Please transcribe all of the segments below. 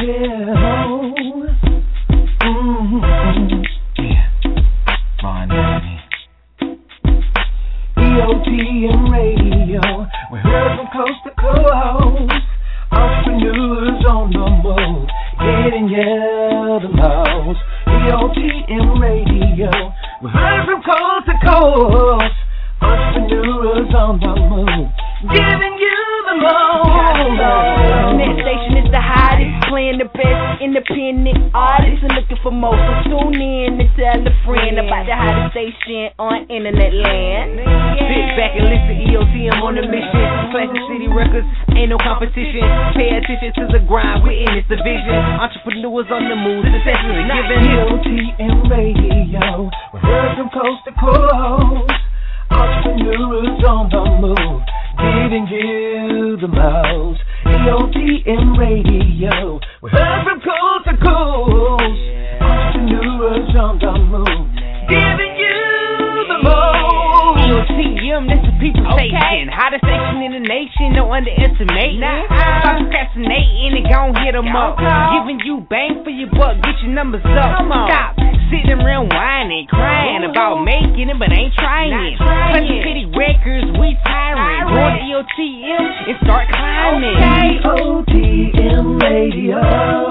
EOTM Radio, we heard from coast to coast. Entrepreneurs on the move, getting you the most. EOTM Radio, we heard from coast to coast. Entrepreneurs on the move, giving you the most. Net station is the hottest, playing the best independent artists and looking for more. So tune in and tell a friend about the hottest station on internet land. Sit back and listen, EOTM on the mission. Classic City Records, ain't no competition. Pay attention to the grind, we're in this division. Entrepreneurs on the move, success is given. EOTM Radio, we heard from coast to coast. Entrepreneurs on the move, giving you the most. EOTM Radio, we heard from coast to coast. Entrepreneurs on the move, giving you the most. EOTM, that's the people station. Hottest station in the nation, no underestimating. Stop procrastinating and gon' hit them up. Giving you bang for your buck, get your numbers up. Stop sitting around whining, crying about making it, but ain't trying it. Classic City Records, we tiring. Go to EOTM and start climbing. EOTM Radio,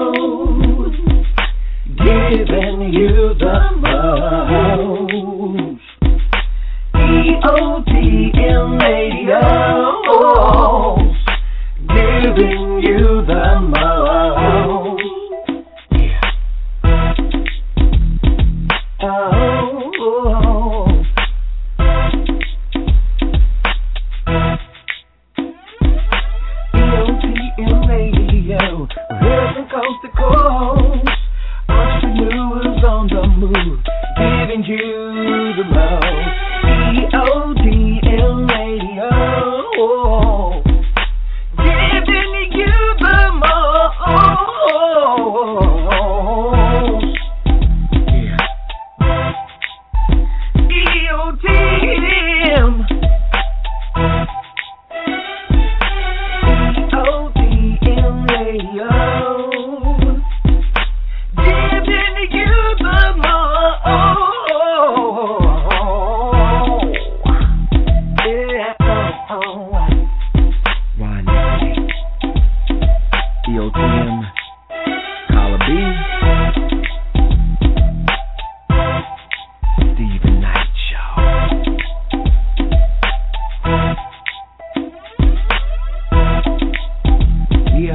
giving you the most. EOTM Radio, giving you the most. EOTM Radio, we're from coast to coast. Entrepreneurs on the move, giving you the most. EOTM Radio, giving you the most. EOTM. EOTM Radio, giving you the most. EOTM, Carla B, Stephen Knight Show. Yeah.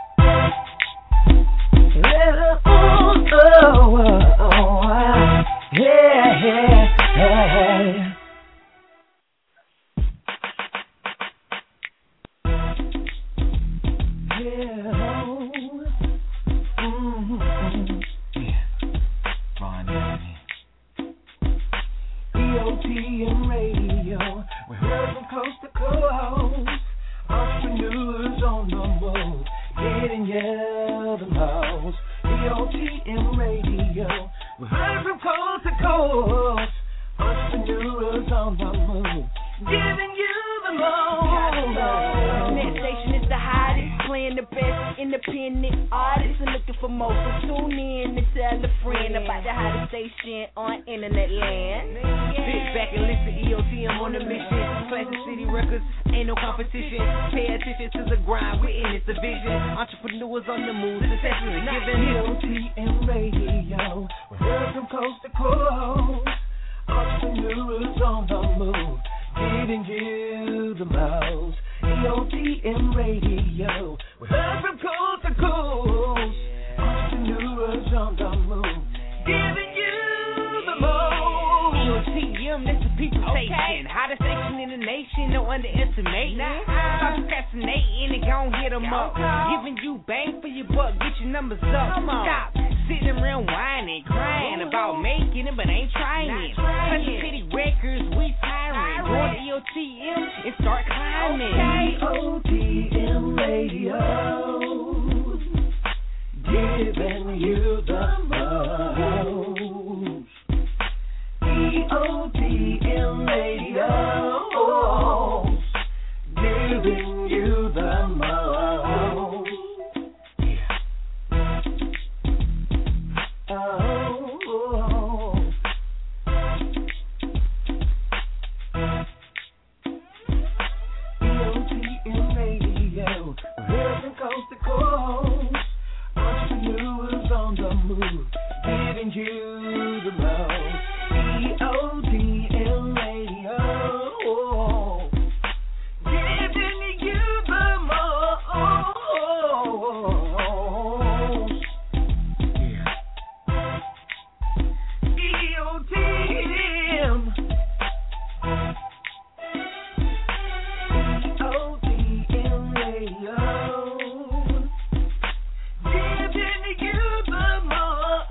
EOTM Radio, we heard from coast to coast. Entrepreneurs on the move, getting you the most. EOTM Radio, we heard from coast to coast. Entrepreneurs on the move, giving you the most. Net station is the hottest, playing the best independent artists and looking for more. So tune in and tell a friend about the hottest station on internet land. Sit back and listen, EOTM on the mission. Classic City Records, ain't no competition. Pay attention to the grind, we're in this division. Entrepreneurs on the move, success is given. EOTM Radio, we heard from coast to coast. Entrepreneurs on the move, giving you the most. EOTM Radio, we heard from coast to coast. Entrepreneurs on the move, giving you the most. EOTM, that's the people station. Hottest station in the nation, no underestimating. Stop procrastinating and gon' hit them up. Giving you bang for your buck, get your numbers up. Stop sitting around whining, crying about making it, but ain't trying it. Classic City Records, we tiring. Go to EOTM and start climbing. EOTM Radio, giving you the most. EOTM Radio, giving you the most. giving you the most. EOTM Radio. Giving you the most. Yeah. EOTM. EOTM Radio. Giving you the most.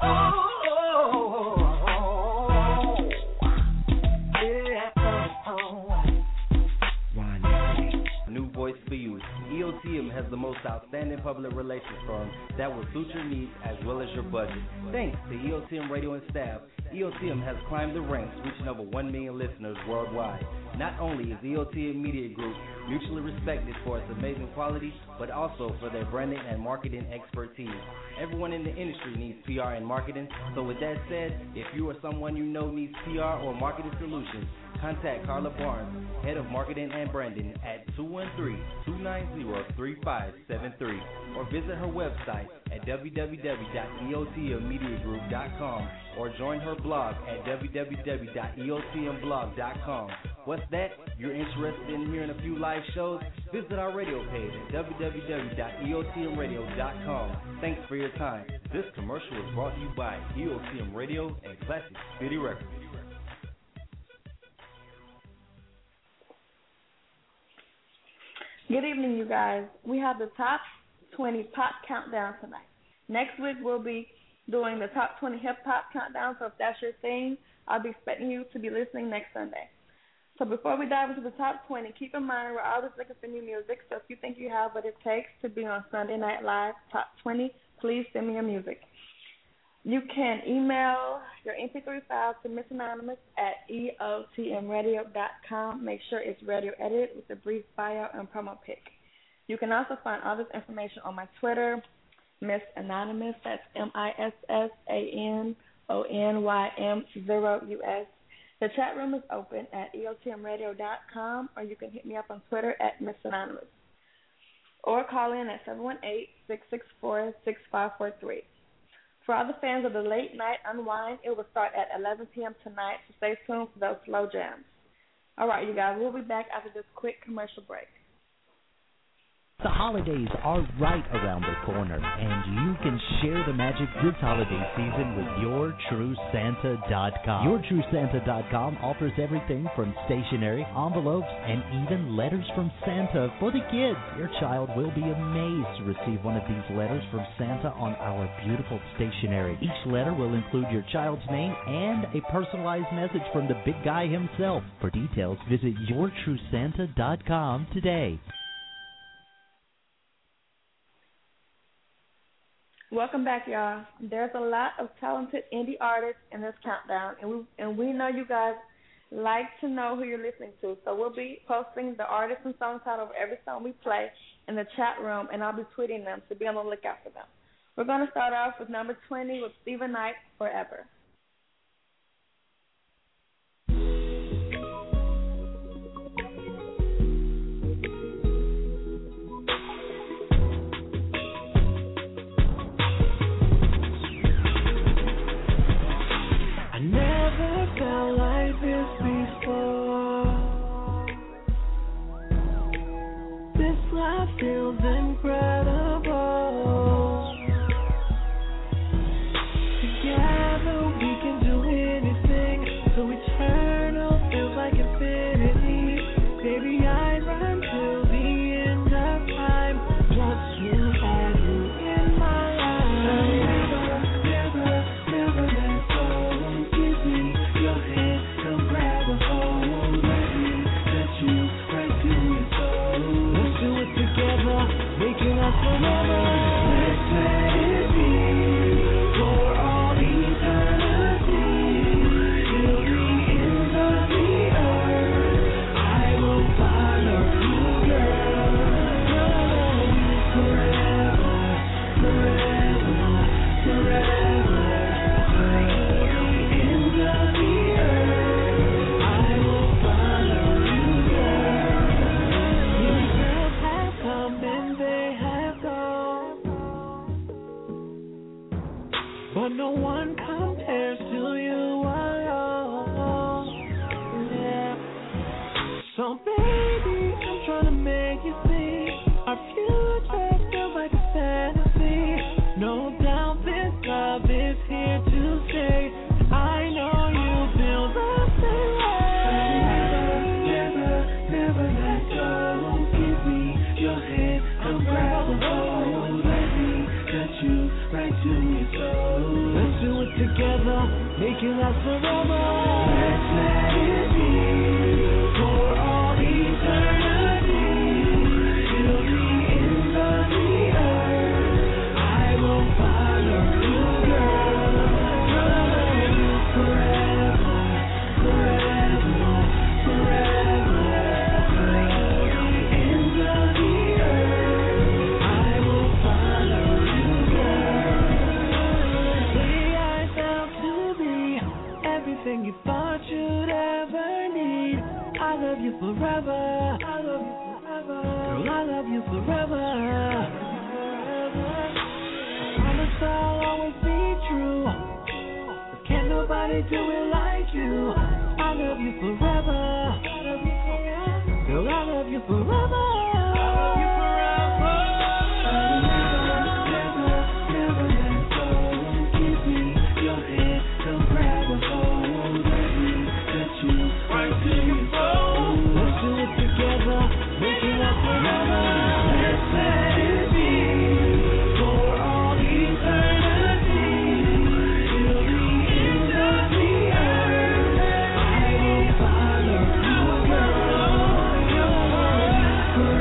New voice for you. EOTM has the most outstanding public relations firm that will suit your needs as well as your budget. Thanks to EOTM Radio and staff, EOTM has climbed the ranks, reaching over 1 million listeners worldwide. Not only is EOTM Media Group mutually respected for its amazing quality, but also for their branding and marketing expertise. Everyone in the industry needs PR and marketing, so with that said, if you or someone you know needs PR or marketing solutions, contact Carla Barnes, Head of Marketing and Branding at 213-290-3573 or visit her website at www.eotmmediagroup.com or join her blog at www.eotmblog.com. What's that? You're interested in hearing a few live shows? Visit our radio page at www.eotmradio.com. Thanks for your time. This commercial is brought to you by EOTM Radio and Classic City Records. Good evening, you guys. We have the top 20 pop countdown tonight. Next week, we'll be doing the top 20 hip-hop countdown, so if that's your thing, I'll be expecting you to be listening next Sunday. So before we dive into the top 20, keep in mind we're always looking for new music, so if you think you have what it takes to be on Sunday Night Live Top 20, please send me your music. You can email your MP3 file to Miss Anonymous at eotmradio.com. Make sure it's radio edited with a brief bio and promo pic. You can also find all this information on my Twitter, Miss Anonymous. That's MissAnonymous0US. The chat room is open at eotmradio.com, or you can hit me up on Twitter at Miss Anonymous, or call in at 718-664-6543. For all the fans of the late night unwind, it will start at 11 p.m. tonight, so stay tuned for those slow jams. All right, you guys, we'll be back after this quick commercial break. The holidays are right around the corner, and you can share the magic this holiday season with YourTrueSanta.com. YourTrueSanta.com offers everything from stationery, envelopes, and even letters from Santa for the kids. Your child will be amazed to receive one of these letters from Santa on our beautiful stationery. Each letter will include your child's name and a personalized message from the big guy himself. For details, visit YourTrueSanta.com today. Welcome back, y'all. There's a lot of talented indie artists in this countdown, and we know you guys like to know who you're listening to. So we'll be posting the artist and song title of every song we play in the chat room, and I'll be tweeting them, so be on the lookout for them. We're going to start off with number 20 with Stephen Knight, Forever. Felt like this before. This life feels incredible. Together we can do anything. So eternal feels like infinity. Baby, I run till the end of time. Just you and you in my life. Never let go. Give me your hand, come grab a hold. Let me touch you right to your soul. Let's do it together, making us forever. to me so. Let's do it together, make it last forever. Let's let it be for all eternity. Till the ends of the earth, I will follow you, girl. Love you forever, forever, forever. Till the ends of the earth, I will follow you, girl. Say I felt to be everything you thought you'd ever need. I love you forever. I love you forever. Girl, I love you forever. Promise I'll always be true. But can't nobody do it like you. I love you forever. Girl, I love you forever. I love you forever. Never, never let go. Give me your hand, come grab a hold. Let me touch you right to your soul. Let's do it together, make it last forever. Let's let it be for all eternity. Till the end of the earth, I will follow you, girl. Forever.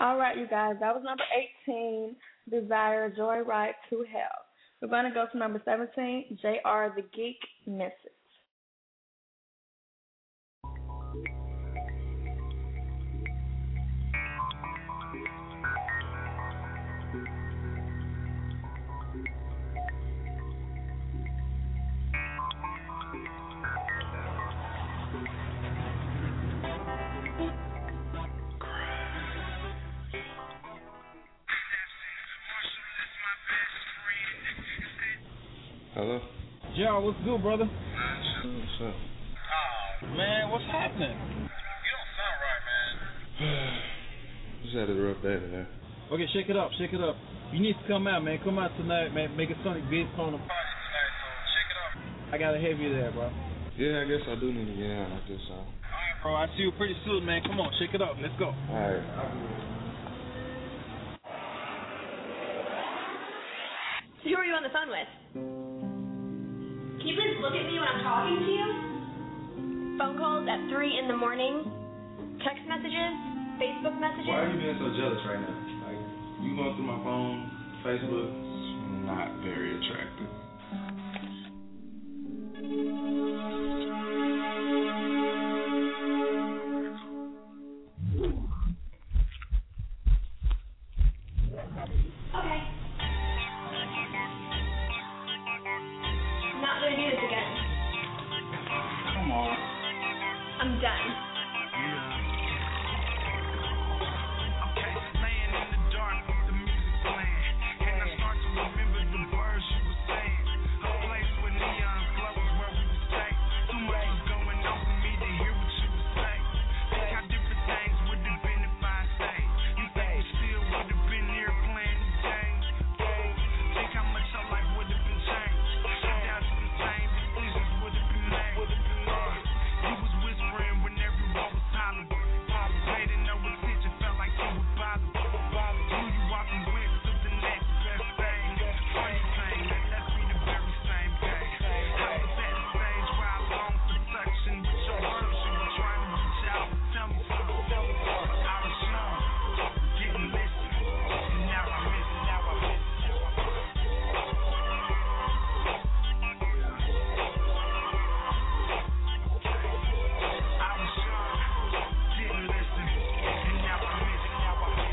All right, you guys, that was number 18, Desire, Joyride to Hell. We're going to go to number 17, JR the Geek, Message. Hello? John, what's good, brother? What's up? Man, what's happening? You don't sound right, man. Just had a rough day today. Okay, shake it up. You need to come out, man. Come out tonight, man. Make a Sonic Beats on them. Party tonight, so shake it up. I gotta have you there, bro. Yeah, I guess I do need to get out like this, so. Alright, bro. I see you pretty soon, man. Come on, shake it up. Let's go. Alright. Who are you on the phone with? Can you please look at me when I'm talking to you? Phone calls at 3 in the morning, text messages, Facebook messages. Why are you being so jealous right now? Like, you going through my phone, Facebook, it's not very attractive. Okay. Not gonna do this again. Come on. I'm done. Okay, laying in the dark with the music playing, and I start to remember the words you were saying. A place where neon glows where we would stay. Too much was going on for me to hear what you would say. Think how different things would have been if I stayed. You think we still would have been here playing these games? Think how much our life would have been changed. I doubt if the same decisions would have been made. You was whispering when everyone was hollering. Paid no attention, felt like you would bother. Who you walking with to the next best thing. Funny thing, that left me the very same day. I was at the stage where I longed for touching, but your words you were trying to reach out and tell me something. I was young, didn't listen, and now I miss it. I was young, didn't listen, and now I miss it.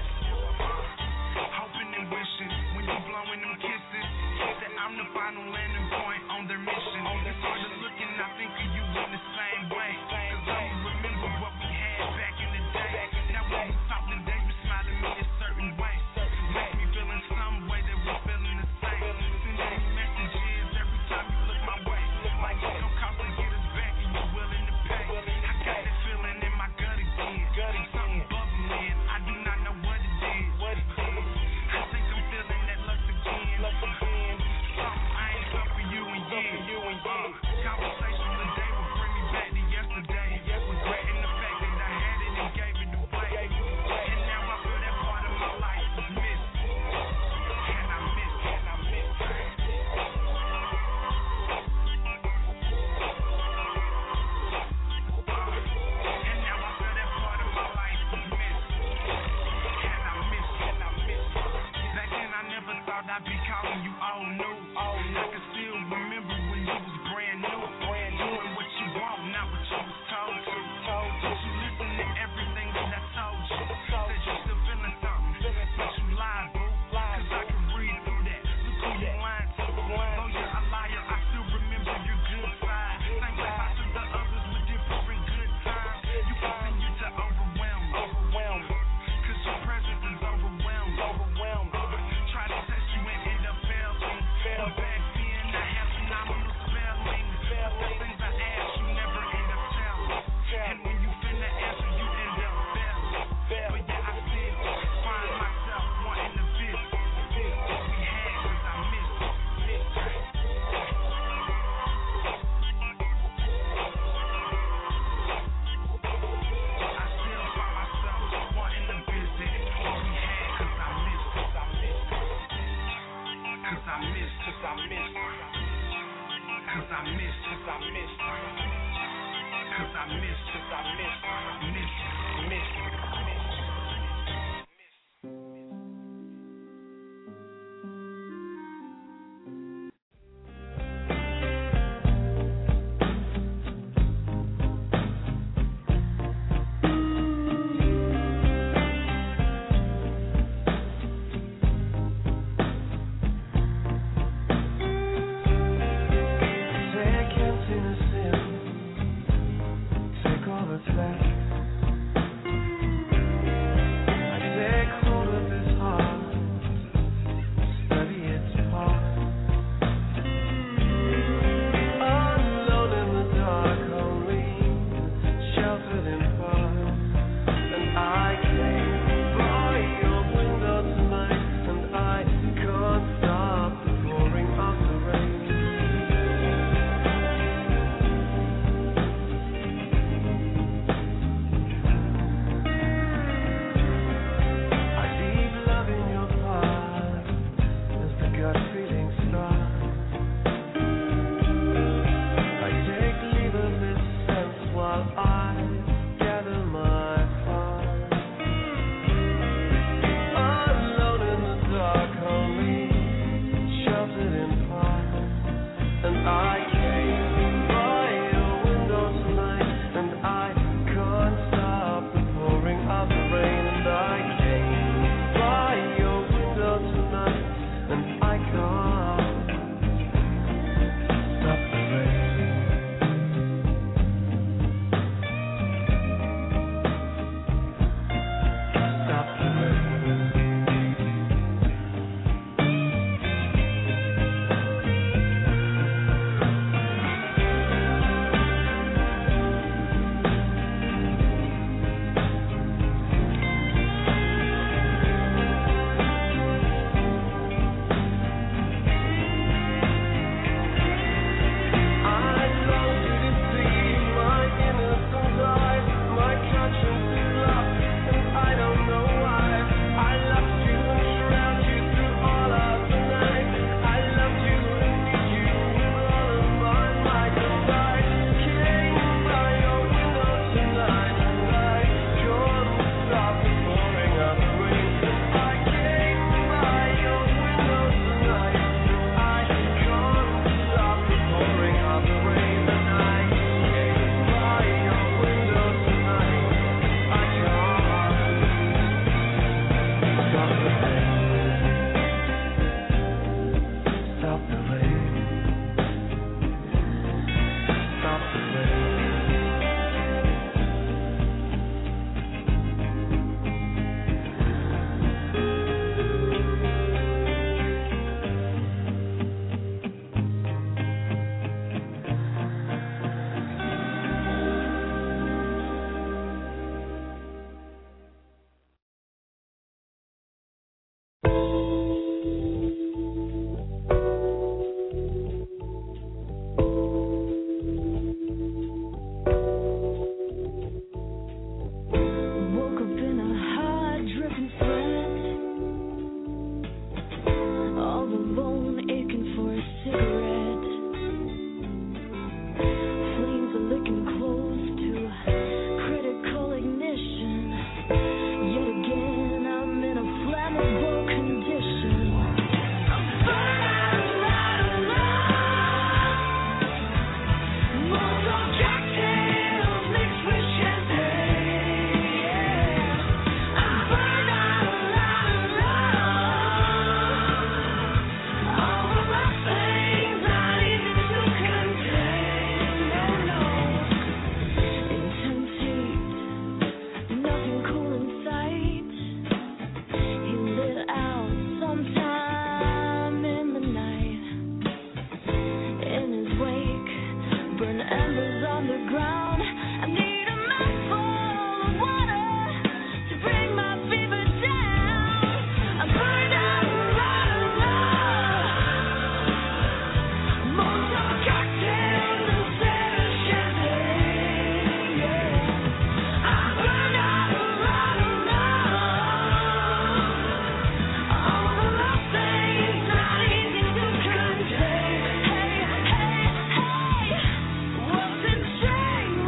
Hoping and wishing when you blowing them kisses that I'm the final landing point on their mission. It's hard to look and I think of you in the same way. Cause I remember what we had back in the day. Now when we talk today, you smile at me a certain way. Makes me feel in some way that we're feeling the same. Sending me messages every time you look my way. Like it's gonna cost to get us back and you're willing to pay. I got that feeling in my gut again. Something bubbling, I do not know what it is. I think I'm feeling that lust again. Something I ain't felt for you and years. Conversation today will bring me back to yesterday. Regretting the fact that I had it and gave it away. And now I feel that part of my life is missing. And I miss it. And now I feel that part of my life is missing. And I miss it. Back then I never thought I'd be calling you all new. I can still remember when you was brand new. Doing what you want, not what you was told to. But you listen to everything that I told you. Said you still feeling something, but you lied, boo. Cause I can read through that. Look who you lying to. Though you're a liar, I still remember your good side. Same place I took the others with different good times. You continue to overwhelm me. Cause your presence is overwhelming. Try to test you and end up failing. But back then I had phenomenal spelling. But the things I asked you never end up telling. And when you finna answer, you end up failing. But yeah, I still find myself wanting to visit what we had, cause I miss it. I still find myself wanting to visit what we had, cause I miss it. Cause I miss it. Cause I miss it. Cause I miss it. Cause I miss it. Cause I miss it. Miss it. Miss it. embers on the ground. I need a mouthful of water to bring my fever down. I'm burned out and right around. Molotov cocktails instead of champagne. Yeah. I'm burned out and right around. All the love things not easy to contain. Hey, hey, hey, what's in train?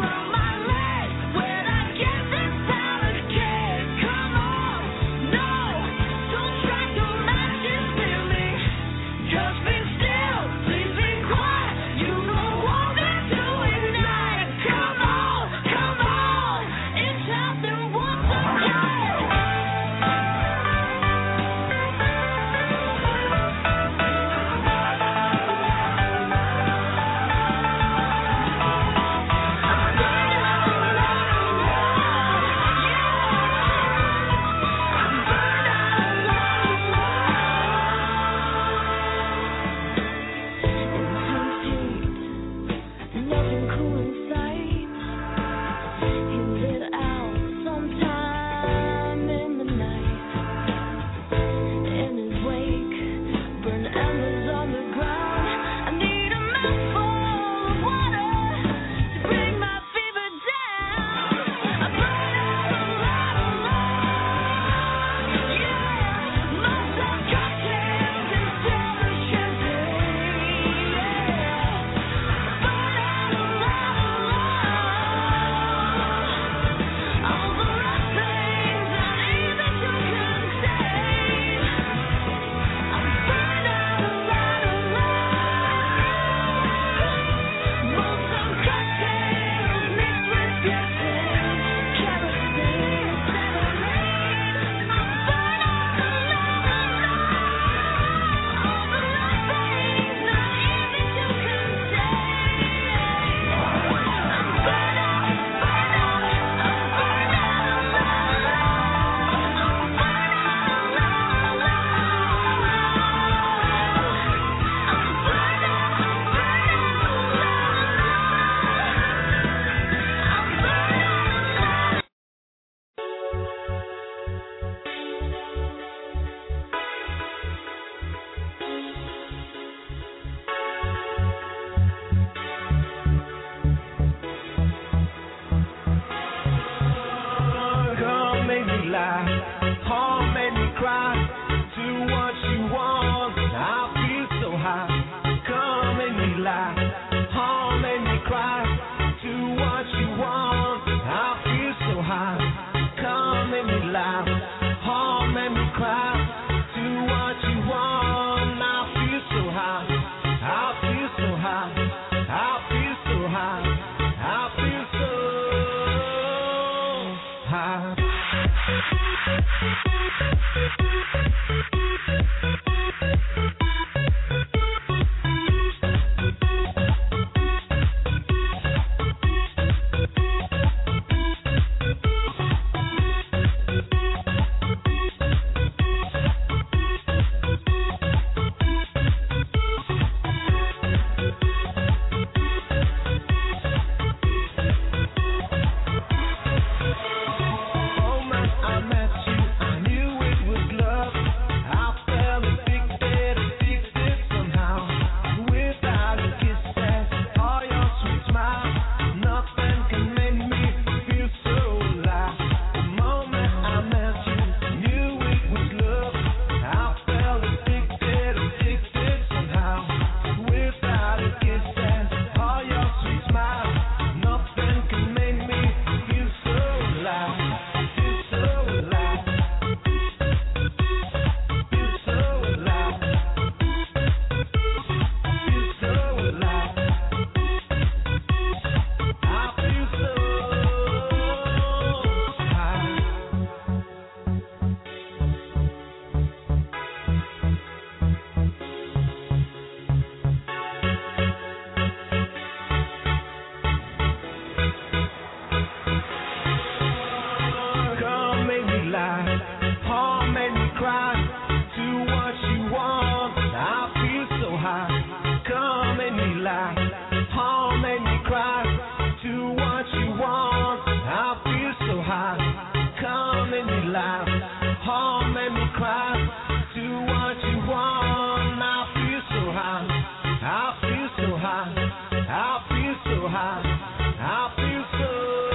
so high. I feel so high. I feel so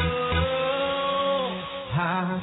high.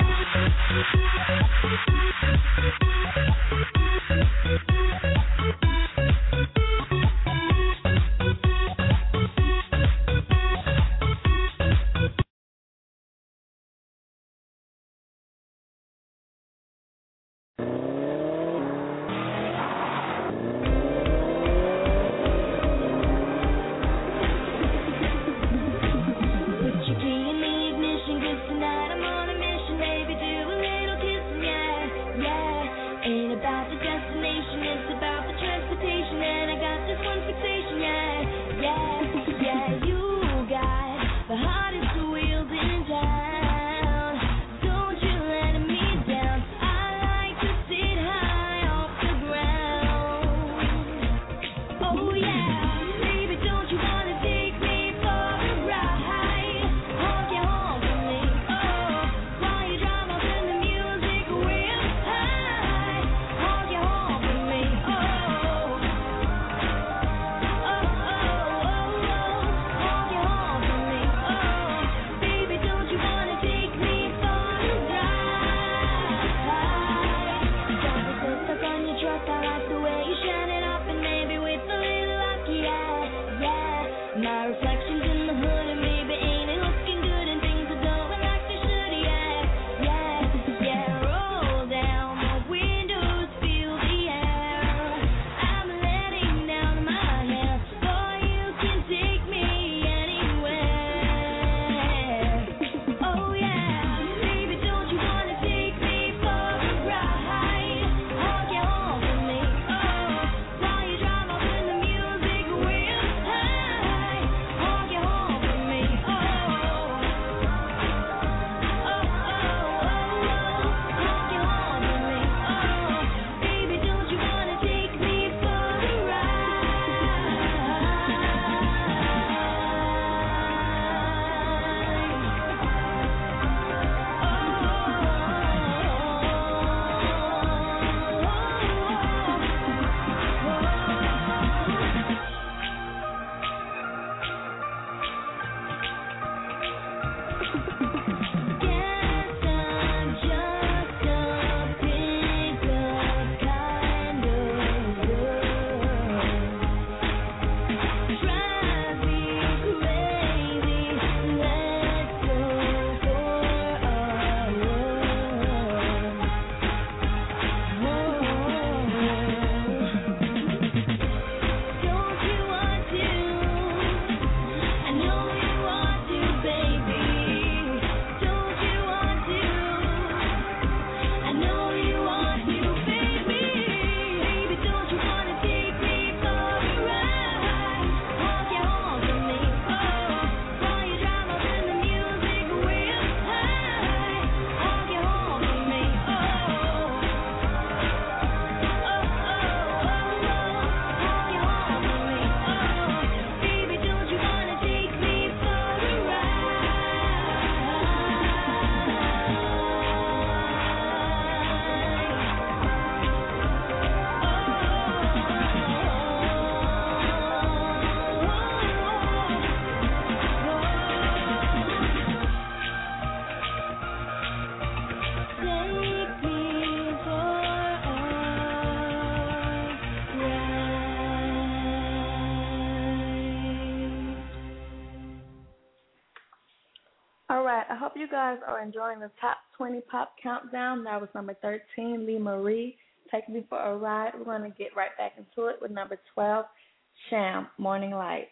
I hope you guys are enjoying the top 20 pop countdown. That was number 13, Lee Marie, Take Me for a Ride. We're going to get right back into it with number 12, Sham, Morning Light.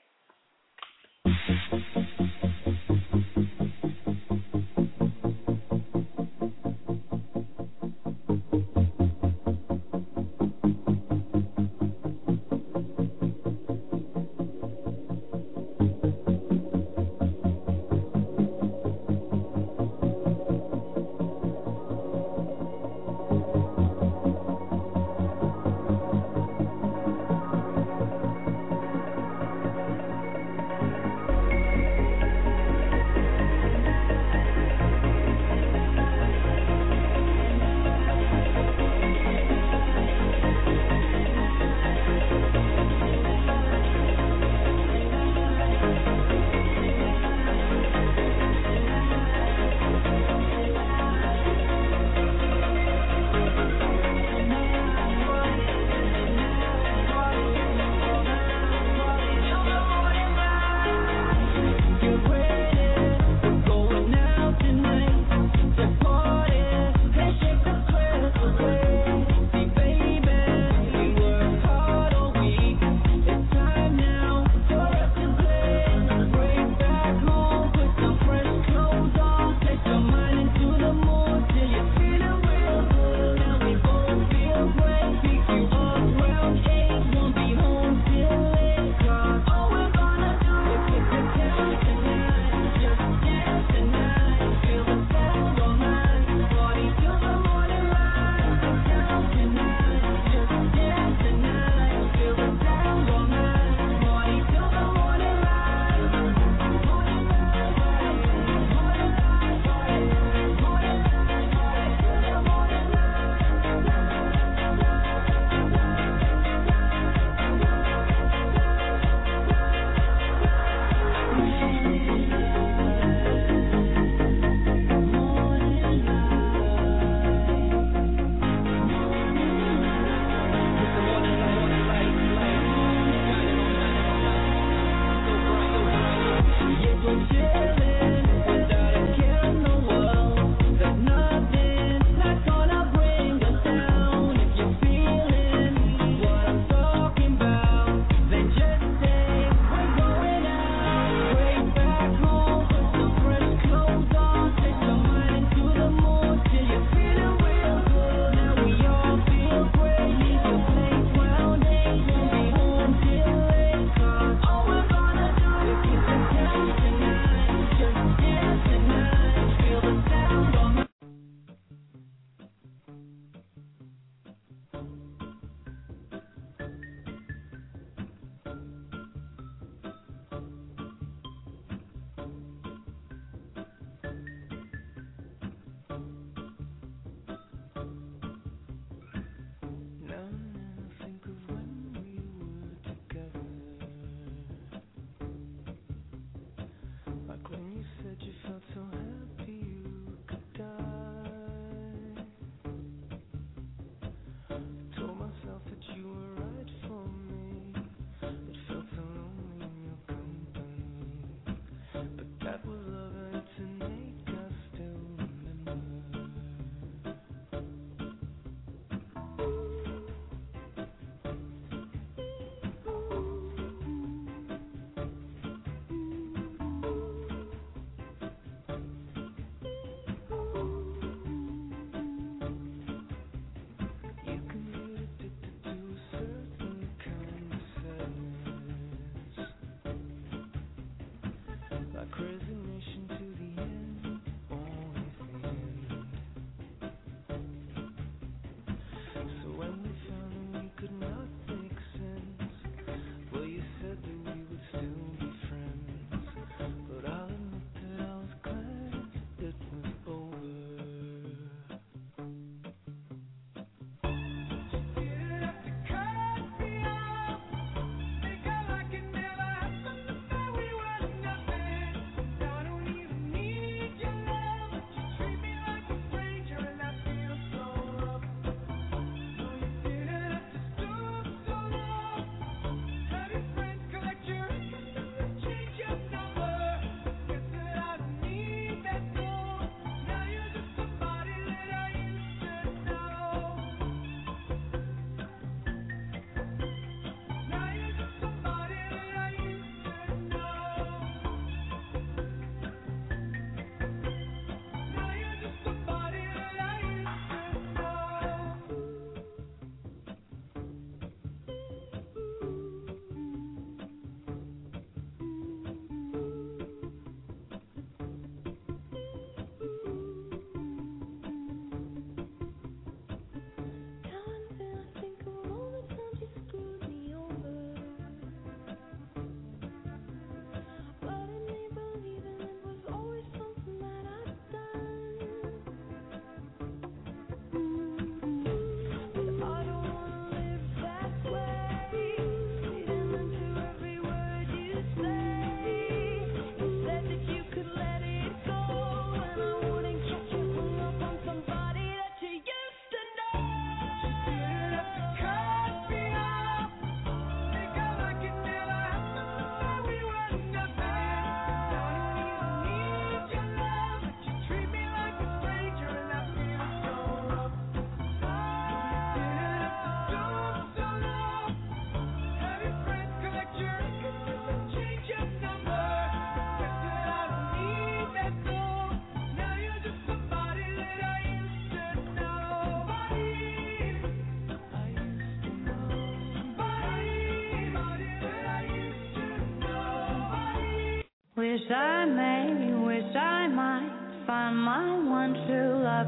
Wish I may, wish I might find my one true love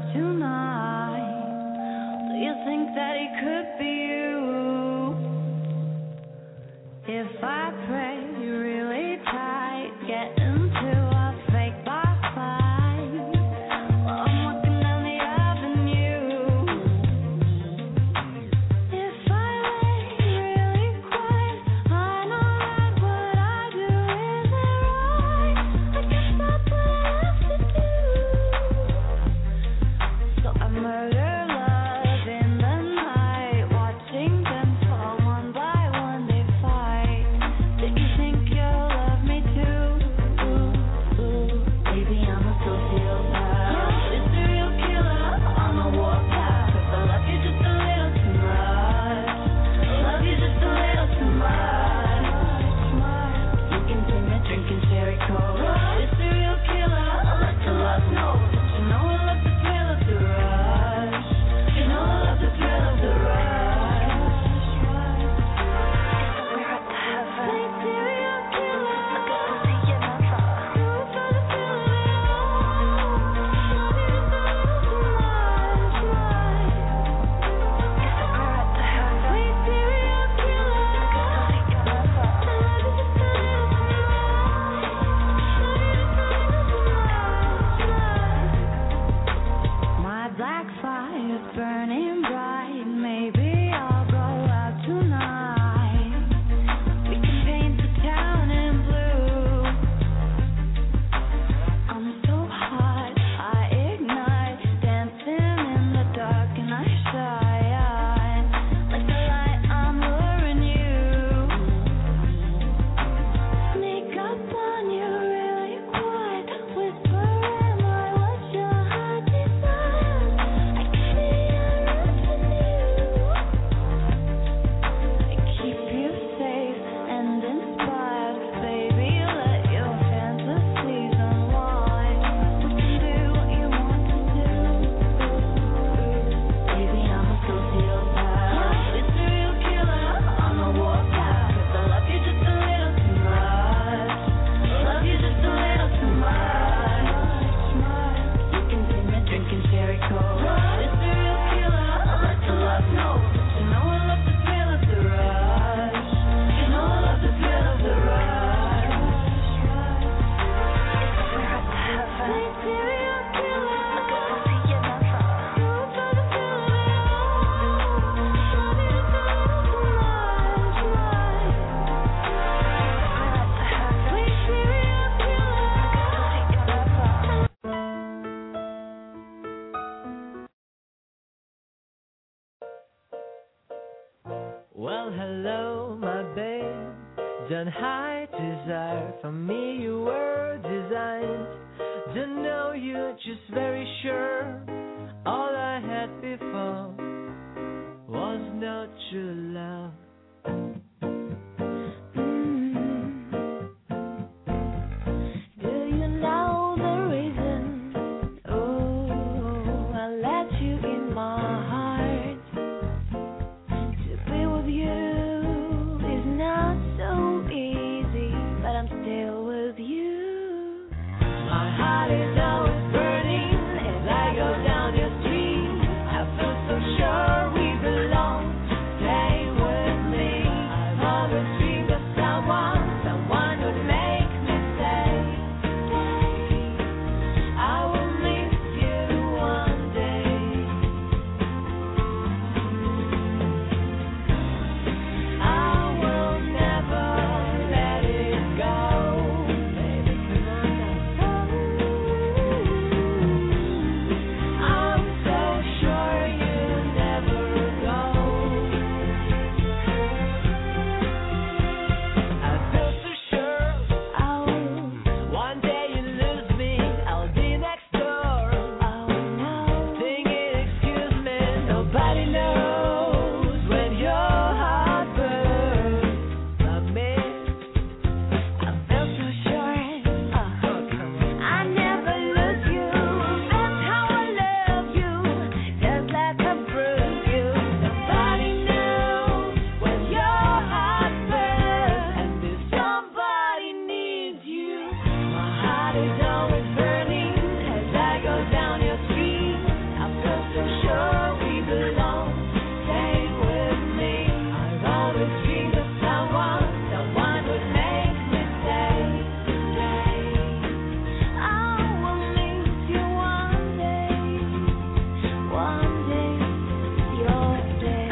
tonight. Do you think that it could be you? If I pray really tight, get into a fake bye-bye while I'm walking down the avenue. If I lay really quiet, I know that what I do isn't right. I guess that's what I have to do. So I murder love in the night, watching them fall one by one. They fight. Do you Don't hide desire. For me you were designed. Don't know you, just very sure. All I had before was no true love. Do you know the reason? Oh, I let you in my heart. To be with you is not so easy, but I'm still with you. My heart is always burning as I go down your street. I feel so sure we belong. Stay with me. I've always dreamed of someone would make me stay. I will miss you one day. I will never let it go. Baby, come on now. I'm so sure you'll never go. I feel so sure one day you lose me. I'll be next door. Singing, excuse me. Nobody knows when your heart burns. Love me. I feel so sure. I never lose you. That's how I love you. Just like I bruise you. Nobody knows when your heart burns. And if somebody needs you, my heart is always burning as I go down your street. I feel so sure we belong. Stay with me. I've always dreamed of someone would make me stay. I will miss you one day, your day.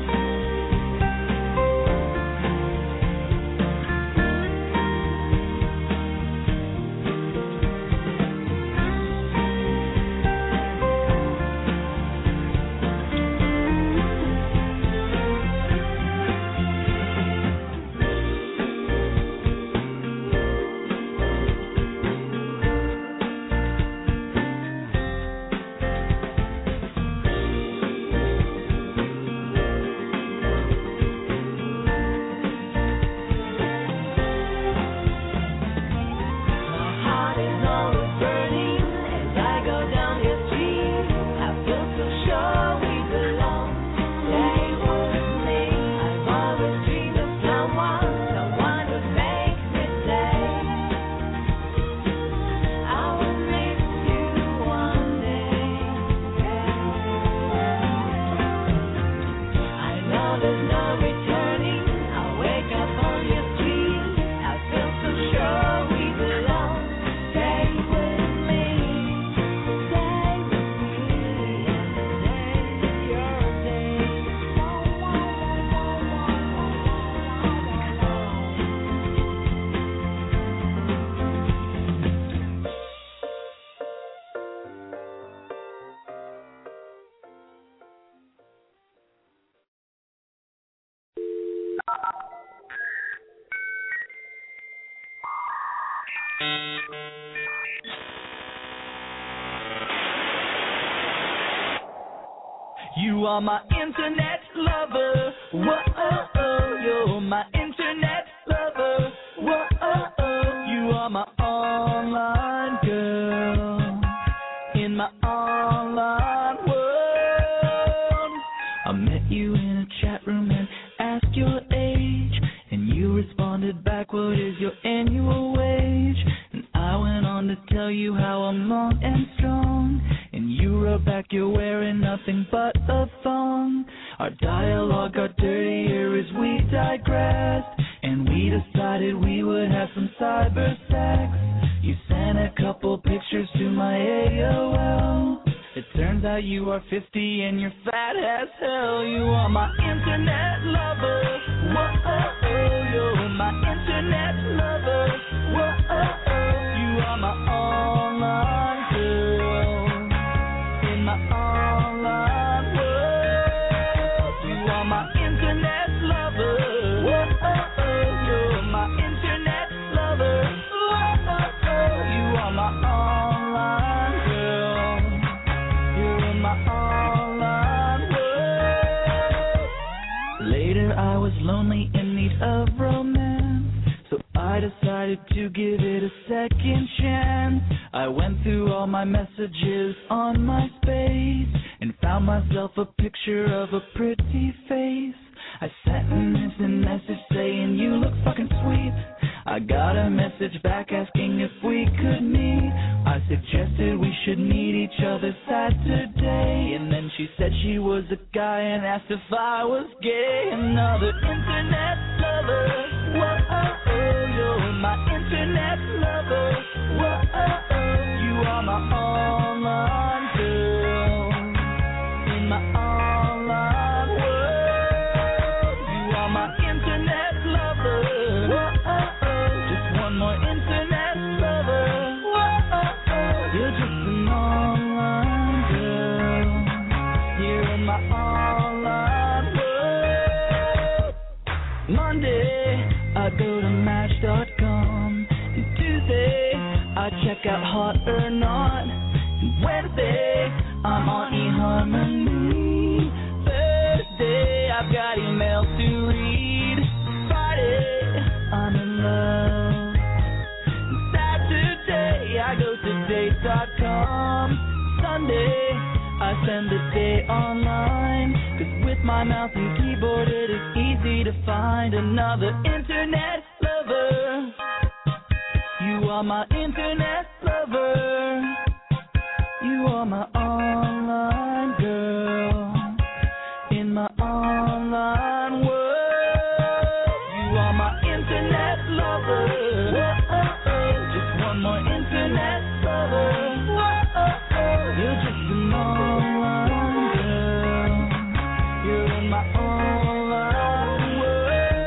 My heart is always burning as I go down your street. I feel so sure we belong. Stay with me. I've always dreamed of someone would make me stay. I will miss you one day. I know there's no returning. I'll wake up on your street. I feel so sure we belong. Stay with me. Stay with me. Today's your day. You are my internet lover. Whoa, you're my internet lover. Whoa, you are my online girl in my online world. I met you in a chat room and asked your age, and you responded back, what is your annual wage? And I went on to tell you how I'm long and strong, and you wrote back, you're wearing nothing but a thong. Our dialogue got dirtier as we digressed, and we decided we would have some cyber sex. You sent a couple pictures to my AOL. It turns out you are 50 and you're fat as hell. You are my internet lover. Whoa, you're my internet lover. Whoa, you are my online girl in my online world. You are my internet lover. Whoa, you're my to give it a second chance. I went through all my messages on MySpace and found myself a picture of a pretty face. I sent an instant message saying you look fucking sweet. I got a message back asking if we could meet. I suggested we should meet each other Saturday, and then she said she was a guy and asked if I was gay. Another internet lover, whoa, you're my internet lover, whoa, you are my online girl, in my online world. You are my internet lover, whoa, just one more internet lover, whoa, you're just an online girl, here in my online world. Monday, I go to Match.com, and Tuesday, I check out Hot or Not, and Wednesday, I'm on eHarmony. Thursday, I've got email to read. Friday, I'm in love. And Saturday, I go to Date.com. Sunday, I spend the day online, 'cause with my mouse and keyboard it is easy to find another internet lover. You are my internet lover. You are my online girl, in my online world. You are my internet lover. Whoa, just one more internet lover. Whoa, you're just an online girl. You're in my online world.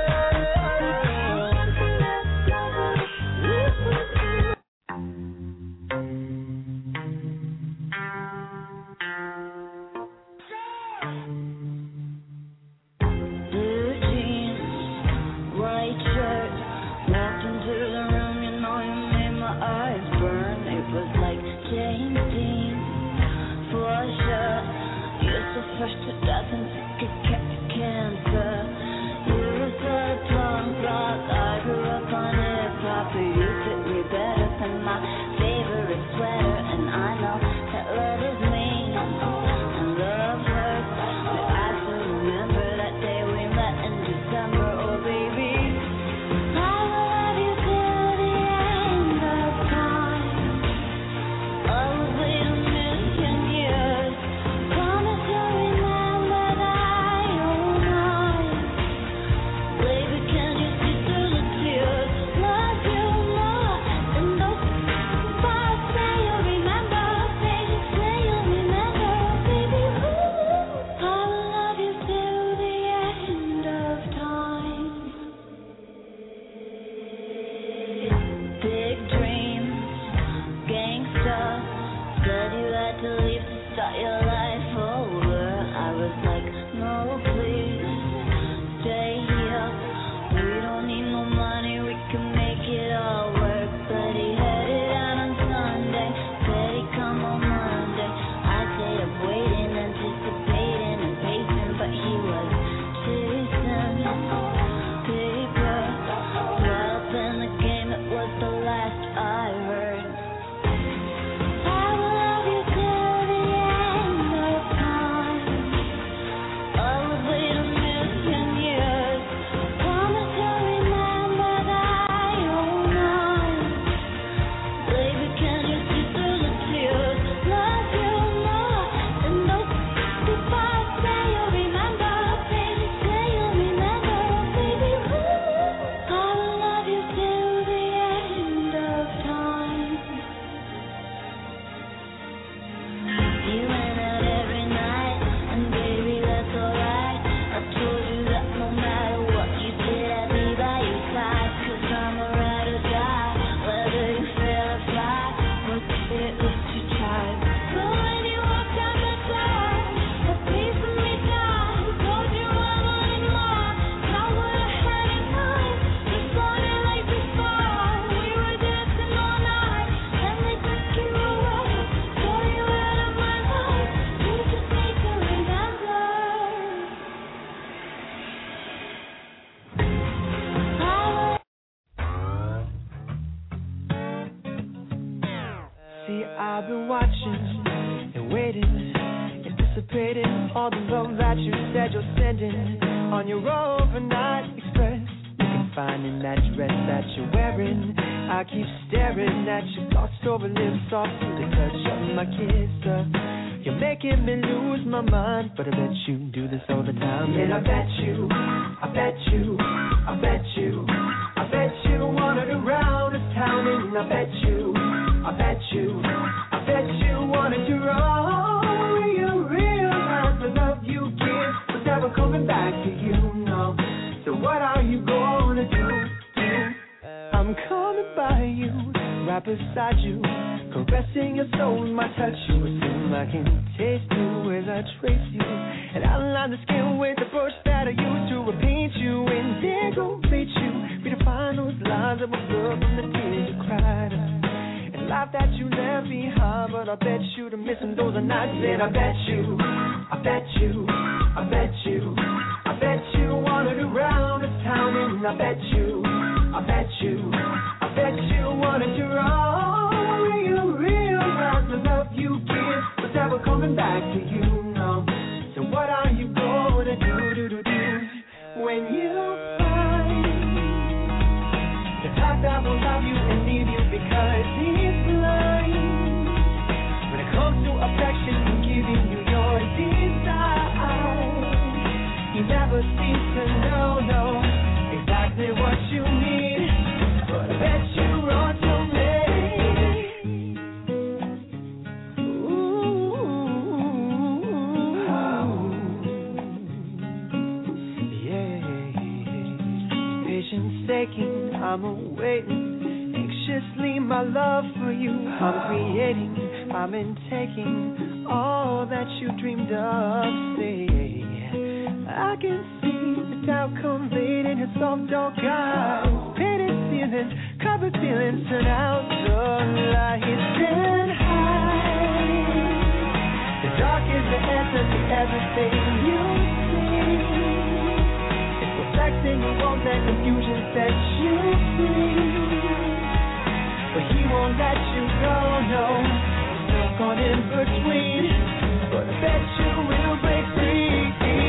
Blue jeans, white shirt, walked into the room, you know you made my eyes burn. It was like James Dean, for sure. You're so fresh to death and sick of cancer. You're a third punk rock, I grew up on hip-hop. You fit me better than my favorite sweater, and I know that love is mean, and love hurts, but I still remember that day we met in December. Oh baby, I will love you till the end of time. I will wait a million years. Promise you'll remember that you're mine. Baby, can you see through the tears? Love you more than those parts that you'll remember. See, I've been watching and waiting, anticipating all the love that you said you're sending on your overnight express. Looking fine in that dress that you're wearing. I keep staring at your glossed over lips, soft to the touch of my kiss. You're making me lose my mind, but I bet you do this all the time. And I bet you wandered around this town. And I bet you wanted to run. When you realize the love you give was never coming back to you, no. So what are you gonna do? I'm coming by you, right beside you, caressing your soul with my touch. You assume I can taste you as I trace you, and outline the skin with the brush that I use to repaint you and decorate you, redefine those lines of a blood from the tears you cried, and life that you left behind. But I bet you to missing those are nights. And I bet you wandered around this town. And I bet you wanted to run. When you realize the love you give was never coming back to you, no. So what are you gonna do when you find the type that will love you and leave you because he's blind? When it comes to affection and giving you your desire, he never seems to know exactly what you need. But I bet you run to me. Taking, I'm awaiting anxiously my love for you. I'm creating, I'm intaking all that you dreamed of. Say, I can see the doubt come late in his soft dark eyes. Painted feelings, covered feelings turn out the light. Then high, the dark is the answer to everything you see. Reflecting all that confusion that you see, but he won't let you go, no. You're stuck on in between, but I bet you will break free.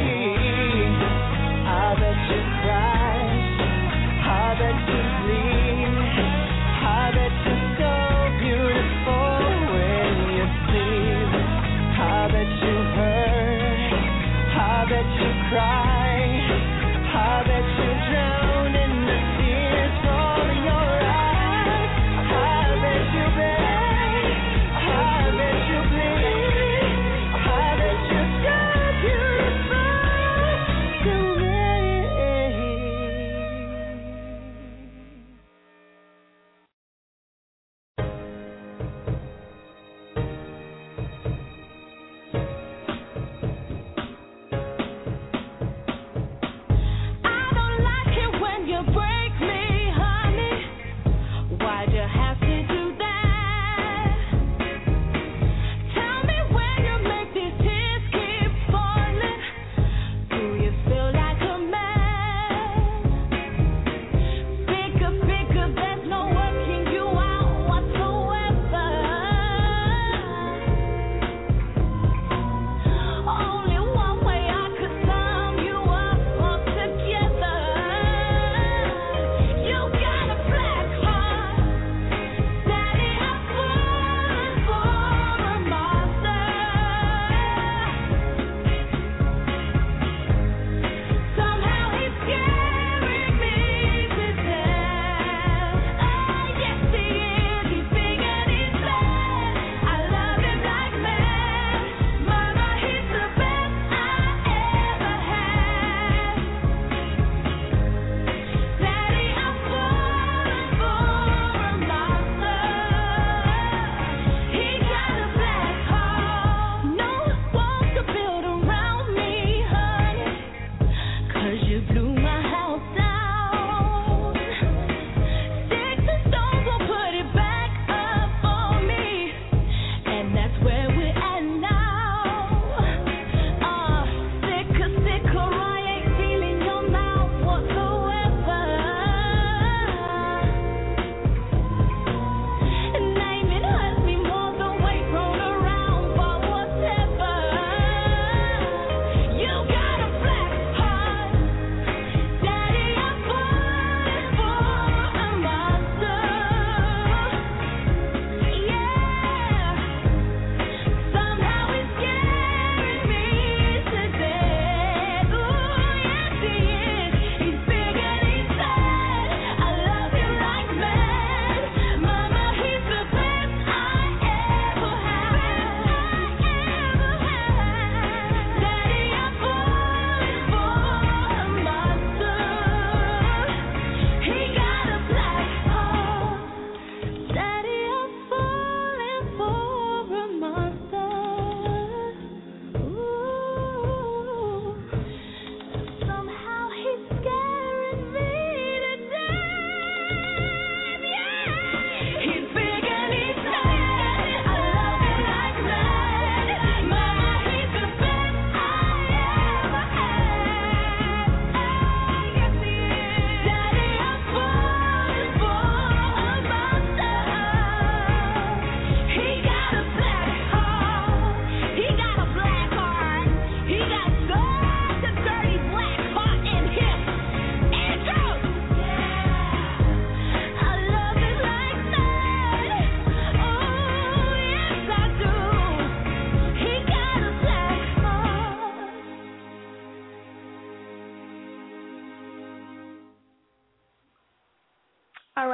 I bet you cry, I bet you bleed, I bet you're so beautiful when you sleep. I bet you hurt, I bet you cry, I bet you drown in the tears from your eyes. I bet you beg, I bet you bleed, I bet you're so beautiful to me.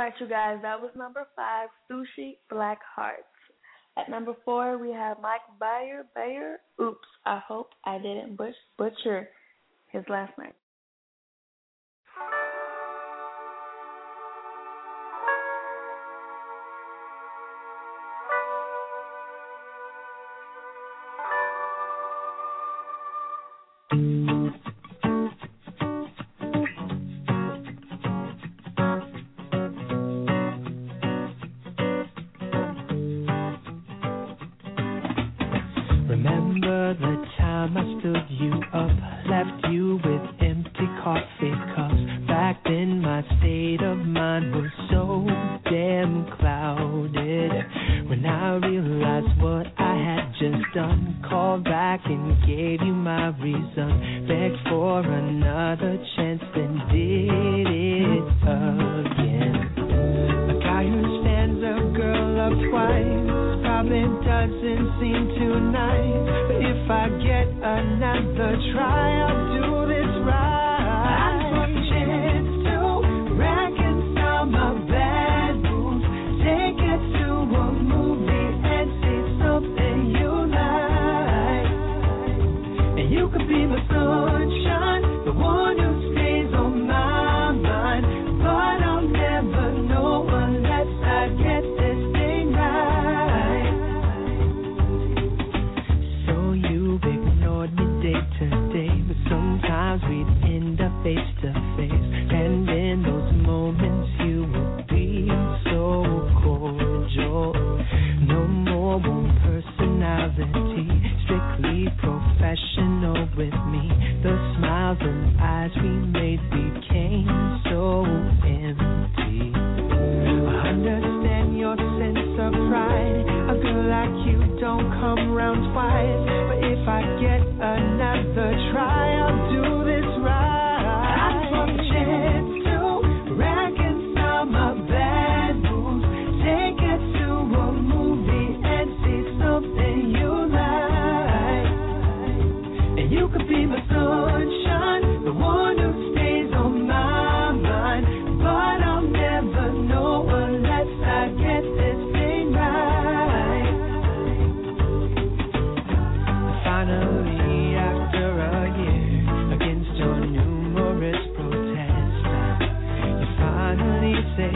right, you guys, that was number 5, Sushi Black Hearts. At number 4, we have Mike Bayer. Oops, I hope I didn't butcher his last name. Remember the time I stood you up, left you with empty coffee cups. Back then my state of mind was so damn clouded. When I realized what I had just done, called back and gave you my reason, begged for another chance, then did it again. A guy who stands a girl up twice probably doesn't seem too nice, but if I get another try, I'll do this right. I want a chance to reconcile my bad moves, take it to a movie and see something you like, and you could be my sunshine, the one who stays on my mind, but I'll never know unless I get this thing right. So you've ignored me day to day, but sometimes we'd end up face to face, and in those moments you would be so cordial. No more one personality, strictly professional with me. The smiles and eyes we made became so empty. I understand your sense of pride, a girl like you don't come round twice, but if I get another try, I'll do this right. I want a chance to reconcile my bad moves, take it to a movie and see something you like, and you could be my sunshine, the one who stays on my mind, but I'll never know unless I get this thing right. Finally, after a year, against your numerous protests, you finally say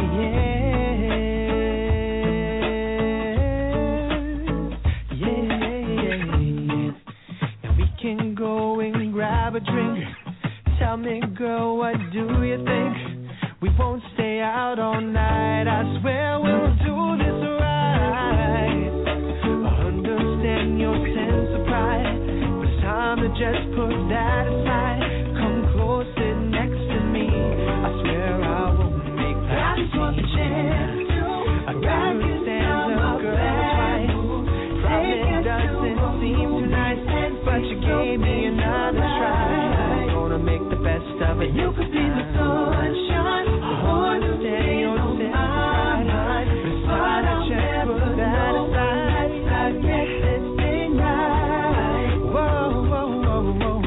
yes. Now we can go and grab a drink. Tell me, girl, what do you think? We won't stay out all night, I swear we'll do this right. I understand your sense of pride, but it's time to just put that aside. Come close, sit next to me, I swear I won't make that scene. I just want a chance to reconcile my bad moves, probably doesn't seem too nice, but you gave me another try. I'm gonna make the best of it. You could be the sunshine, the one who stays on my mind, but it's fine, I just put that aside. I get this thing right. Whoa, whoa, whoa, whoa.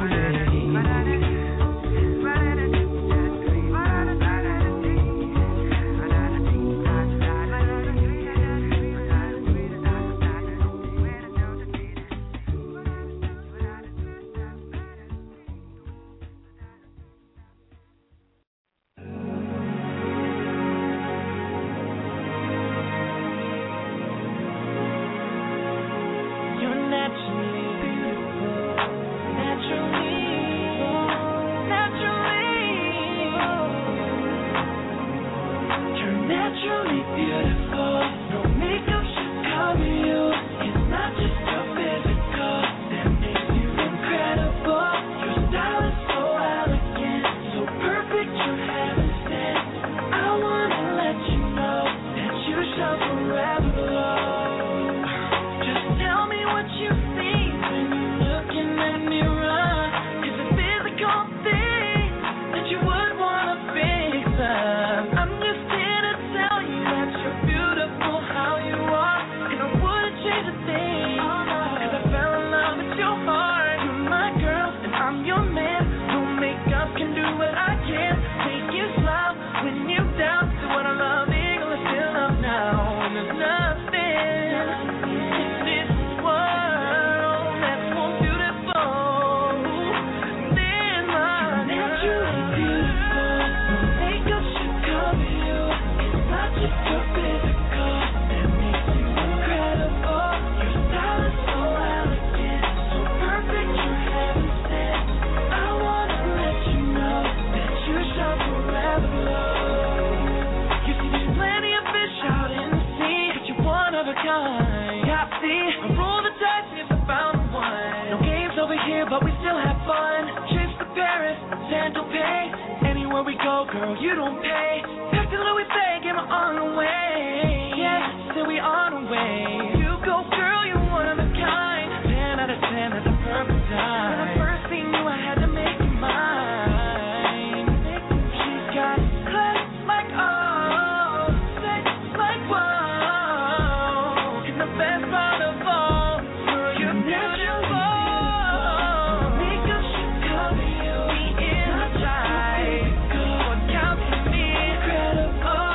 Oh, girl, you don't pay. Back to Louis Bay, get my on the way. Yeah, say we on the way. You go, girl, you one of a kind. 10 out of 10, that's a perfect time. When I first seen you, I had to make you mine. She's got class like oh, sex like whoa. And the best part of all, girl, you're beautiful. Makeup should cover you. The inside, what counts for me, incredible.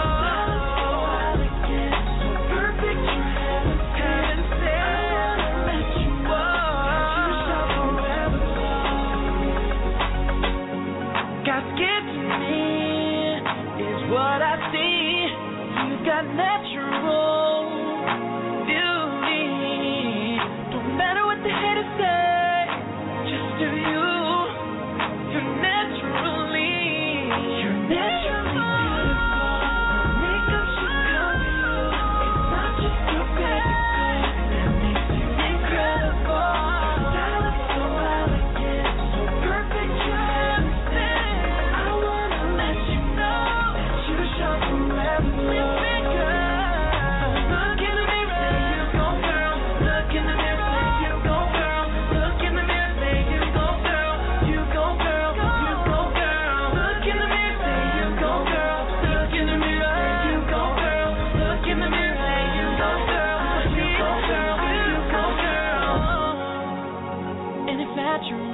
So perfect, you haven't said. I wanna let you up. You shall forever love. God's gift to me is what I see. You got natural beauty. Don't matter what the haters say, just do you. You're naturally, you're natural. Makeup should cover you. It's not just your face that makes you incredible. Style is so elegant, so perfect, you haven't said. I wanna let you know that you shall forever love. Look in the mirror, say you go, girl. Look in the mirror, say you go, girl. Look in the mirror, say you go, girl. You go, girl. You go, girl. Look in the mirror, say you go, girl. Look in the mirror, say you go, girl. Look in the mirror, say you go, girl. You go, girl. You go, girl. And if that's your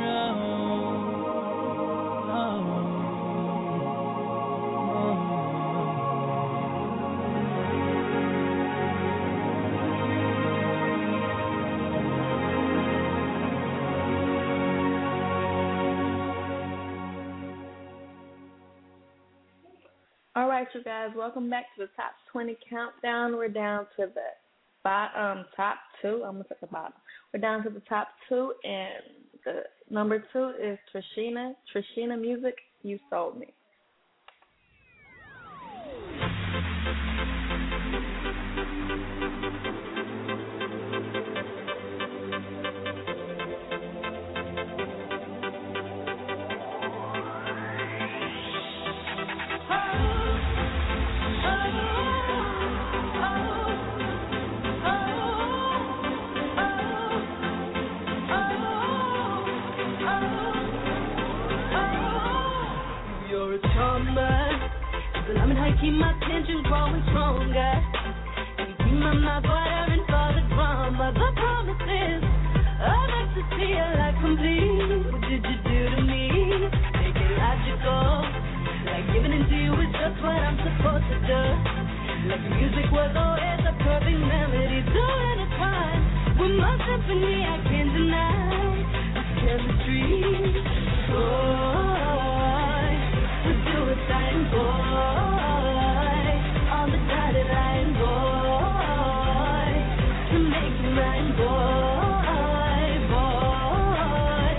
All right, you guys, welcome back to the top 20 countdown. We're down to the top two. I'm gonna put the bottom. We're down to the top two, and the number 2 is Trishina Music. You Sold Me. You're a charmer, but I'm how you keep my tension growing stronger. And you keep my mind watering for the drama. The promise is I'd like to see your life complete. What did you do to me? Make it logical. Like giving in to you is just what I'm supposed to do. Like the music was always a perfect melody. So intertwined with my symphony, I can't deny this chemistry. Boy, we do it fine, boy. On the dotted line, boy. To make you mine, boy, boy,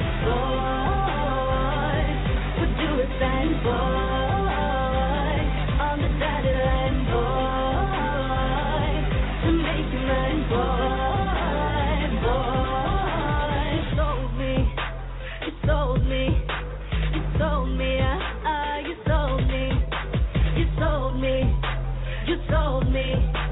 boy. We do it fine, boy. On the dotted line, boy. To make you mine, boy, boy. You sold me, you sold me, you sold me, you sold me, you sold me, you sold me.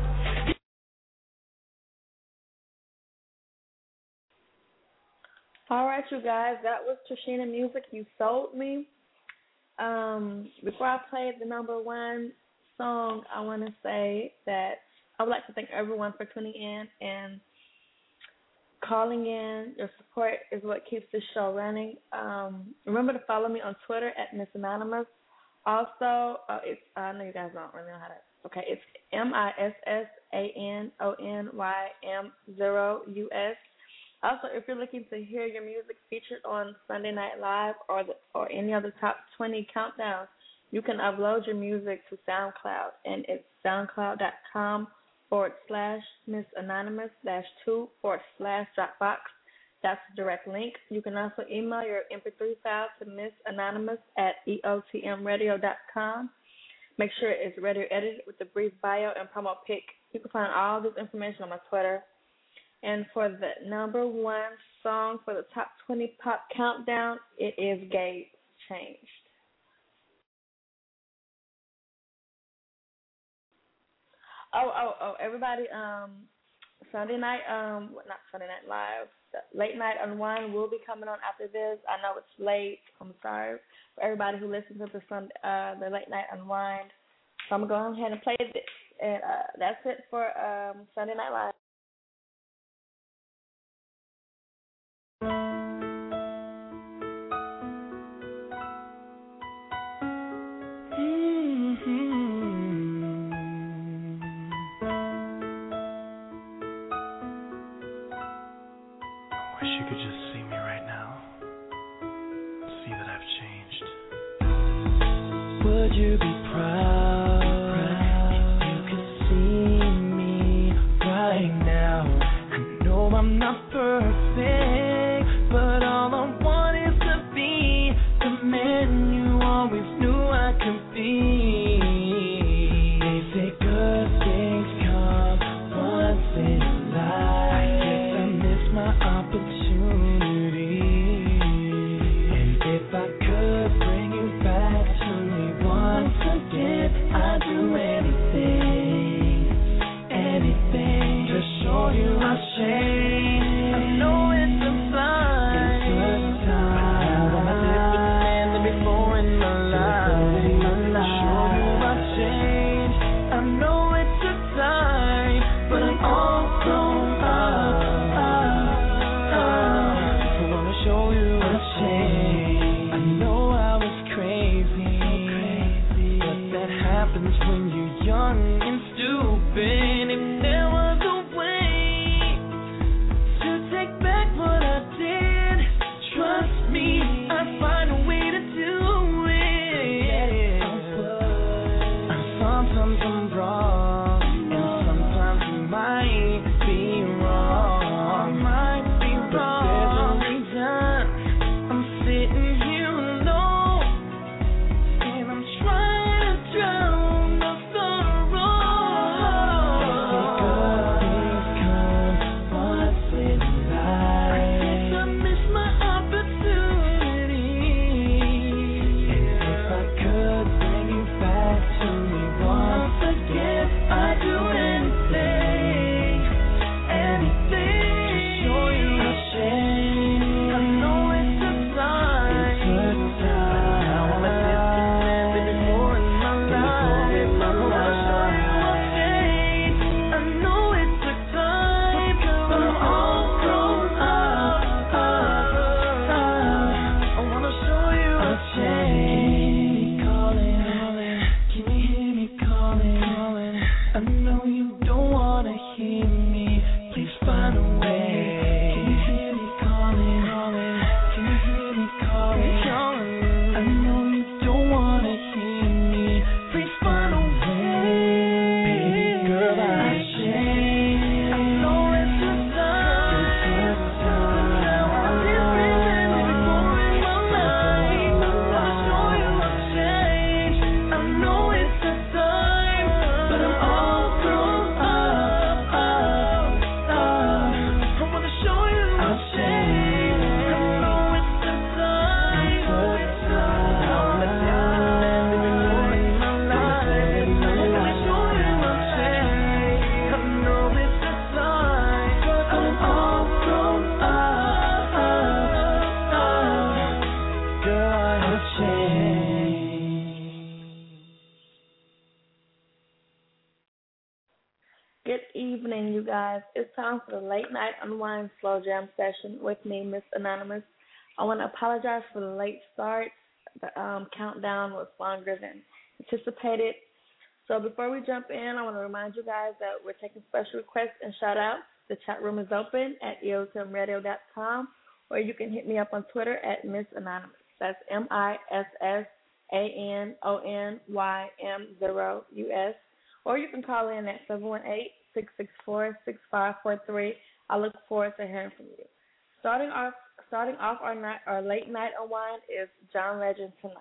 All right, you guys, that was Trishina Music. You Sold Me. Before I play the number 1 song, I want to say that I would like to thank everyone for tuning in and calling in. Your support is what keeps this show running. Remember to follow me on Twitter at Miss Anonymous. Also, I know you guys don't really know how to. Okay, it's MISSANONYM0US. Also, if you're looking to hear your music featured on Sunday Night Live or any other top 20 countdowns, you can upload your music to SoundCloud, and it's soundcloud.com/Miss Anonymous-2/Dropbox. That's the direct link. You can also email your MP3 file to missanonymous@eotmradio.com. Make sure it's radio edited with a brief bio and promo pic. You can find all this information on my Twitter. And for the number 1 song for the top 20 pop countdown, it is Gabe Changed. Everybody, Sunday night, not Sunday Night Live, the Late Night Unwind will be coming on after this. I know it's late. I'm sorry for everybody who listens to the Late Night Unwind. So I'm going to go ahead and play this. And that's it for Sunday Night Live. Would you be proud if you could see me right now? I know I'm not perfect, but all I want is to be the man you always knew I could be. They say good things come once in a life. I guess I missed my opportunity. And if I could bring you back to me once again, I'd do anything to show you my shame. I know it's a sign, but now I'm a different man than before in my life. Show you my change. I know it's a sign, but I'm all grown up. I wanna show you my change. I know I was crazy, but that happens when you're young and stupid. If there was a way to take back what I did, trust me, I'd find a way to do it. Sometimes I'm wrong, and sometimes you might be wrong. But there's a reason I'm sitting here alone, and I'm trying to drown the sorrow. Good things come once in a life. I guess I missed my opportunity. And if I could bring you back to me once again, I'd do anything to show you my shame. I know it's a sign, now I'm a different man than before in my life. I wanna show you my shame. I know it's a time, but I'm all grown up. I wanna show you my shame. Can you hear me calling? I know you don't wanna hear me. Please find a way. Can you hear me calling? Can you hear me calling? I know you don't wanna hear me. Please find a way. Baby girl, I changed. I know it's a sign, but now I'm different than before in my life. I wanna show you my change. I know it's a sign, but I'm all grown up. I wanna show you my change. I know it's a sign, now I'm a different man than before in my life. I wanna show you my change. I know it's a sign, but I'm all grown up. Girl, I have changed. Good evening, you guys. It's time for the Late Night Unwind Slow Jam session with me, Miss Anonymous. I want to apologize for the late start. The countdown was longer than anticipated. So before we jump in, I want to remind you guys that we're taking special requests and shout-outs. The chat room is open at eotimradio.com, or you can hit me up on Twitter at Miss Anonymous. That's MISSANONYM0US. Or you can call in at 718-664-6543. I look forward to hearing from you. Starting off our late night unwind is John Legend Tonight.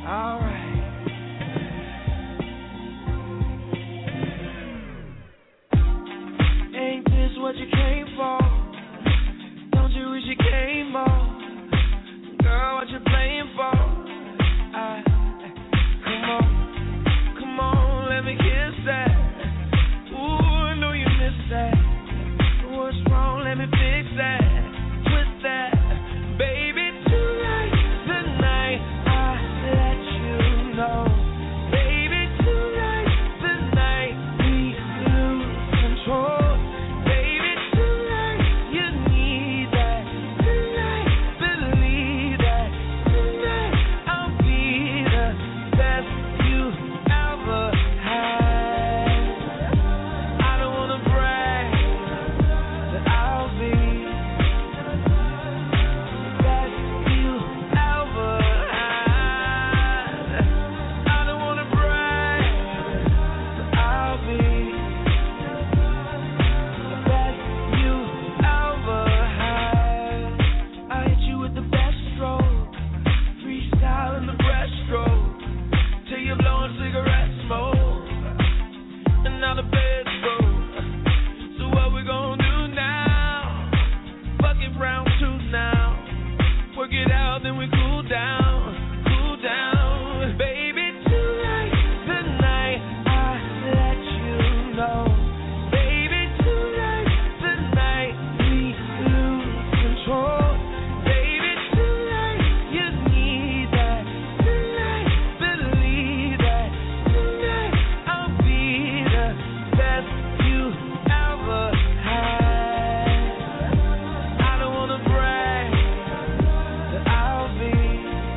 Alright. Ain't this what you came for? Don't you wish you came more? Girl, what you playing for? Come on, let me kiss that. Ooh, I know you miss that. What's wrong? Let me fix that. Twist that. Baby, tonight, I let you know. Baby, tonight, we lose control. Baby, tonight, you need that. Tonight, believe that. Tonight, I'll be the best you ever had. I don't wanna brag, but I'll be the best you ever had. I don't wanna brag, but I'll be the best you ever had. I hit you with the best stroke, freestyle in the breaststroke, till you're blowing cigarette smoke, and now the bed's broke. So what we gonna do now? Fuck it round two now. Work it out, then we cool down, cool down. Baby, tonight, I let you know. Baby, tonight, we lose control. Baby, tonight, you need that. Tonight, believe that. Tonight, I'll be the best you ever had. I don't wanna brag, but I'll be the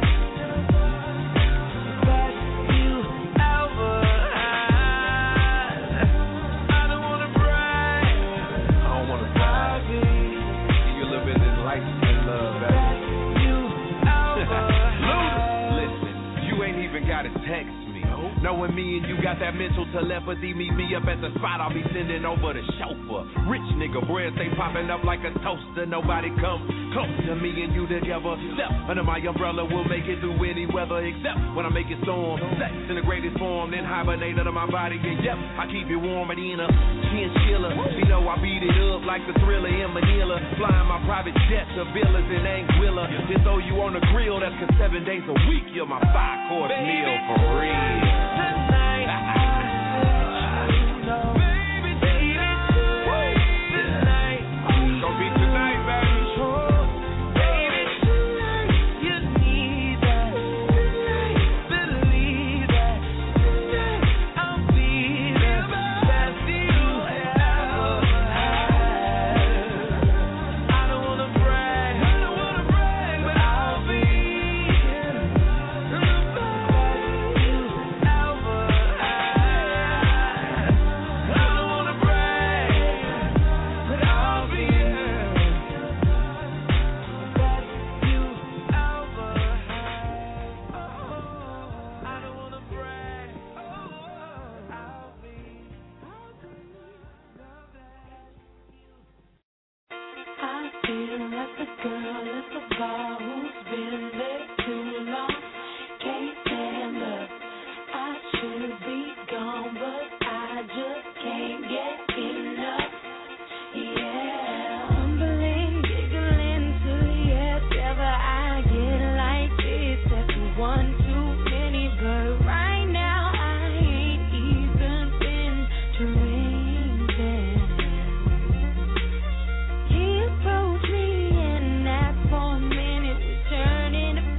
best you ever had. I don't wanna brag, I'll be You live in this life and love, the best you ever had. Listen, you ain't even gotta text me. Knowing me and you got that mental telepathy, meet me up at the spot, I'll be sending over the chauffeur. Rich nigga, bread stay popping up like a toaster. Nobody come close to me and you together. Step under my umbrella, we'll make it through any weather, except when I make it storm. Sex in the greatest form, then hibernate under my body. And yep, I keep it warm and in a chinchilla. You know I beat it up like the Thriller in Manila. Flying my private jet to villas in Anguilla. Just throw you on the grill, that's 'cause 7 days a week you're my 5-course meal for real. Tonight, I let you know. Baby, tonight, Gonna be tonight, baby. baby, tonight, you need that. Tonight, believe that. Tonight, I'll be the best you ever had. I don't wanna brag, but I'll be the best you ever had. I don't wanna brag, but I'll be the best you ever had. I don't wanna brag, I'll be I feel like the girl at the bar who's been there too long. Can't stand up. I should be gone, but I just can't get enough. Yeah, humbling, giggling silly as ever. I get like this. That's one too many, but right now I ain't even been drinking. He approached me and asked for a minute. We turned into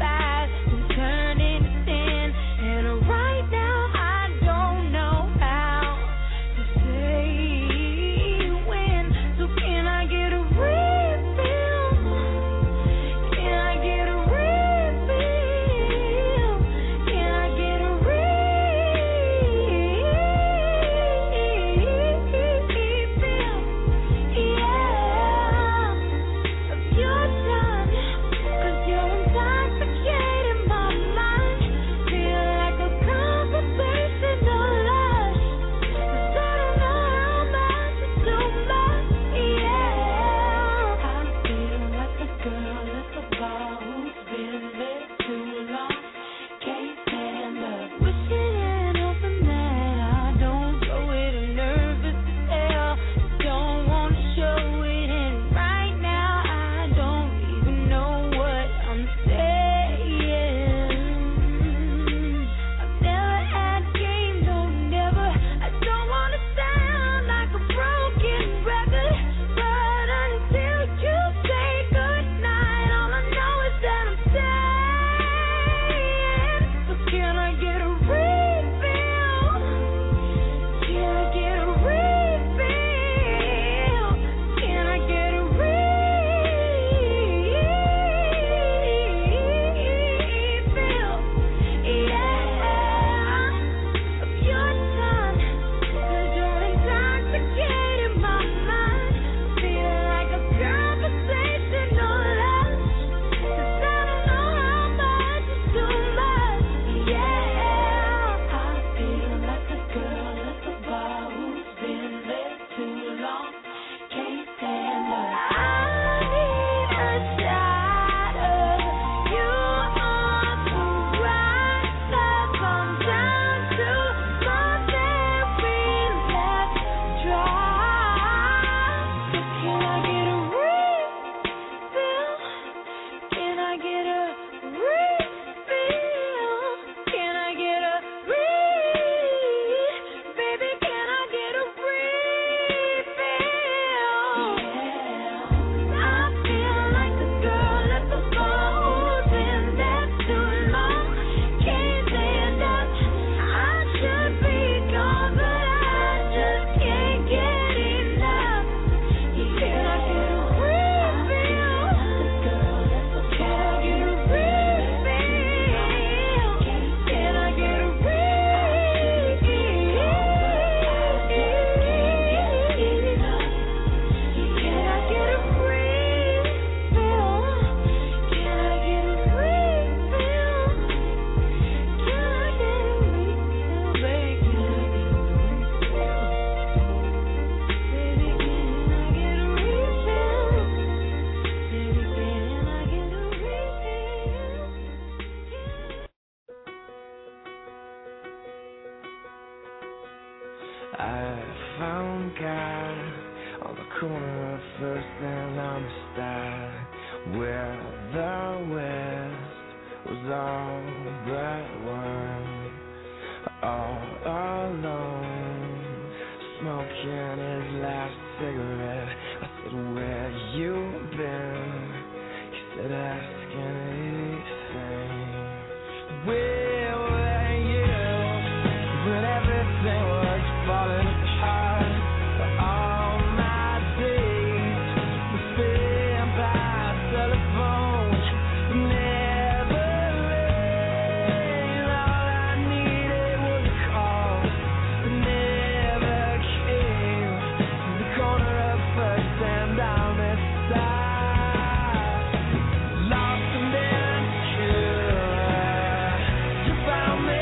I found God on the corner of First and Amistad, where the West was all but one. All alone, smoking his last cigarette. I said, where you been? He said, ask anything. Where were you when everything was falling apart? All my days were spent by telephone. Never rain. All I needed was a call. It never came. The corner of First and Amistad, lost and insecure. You found me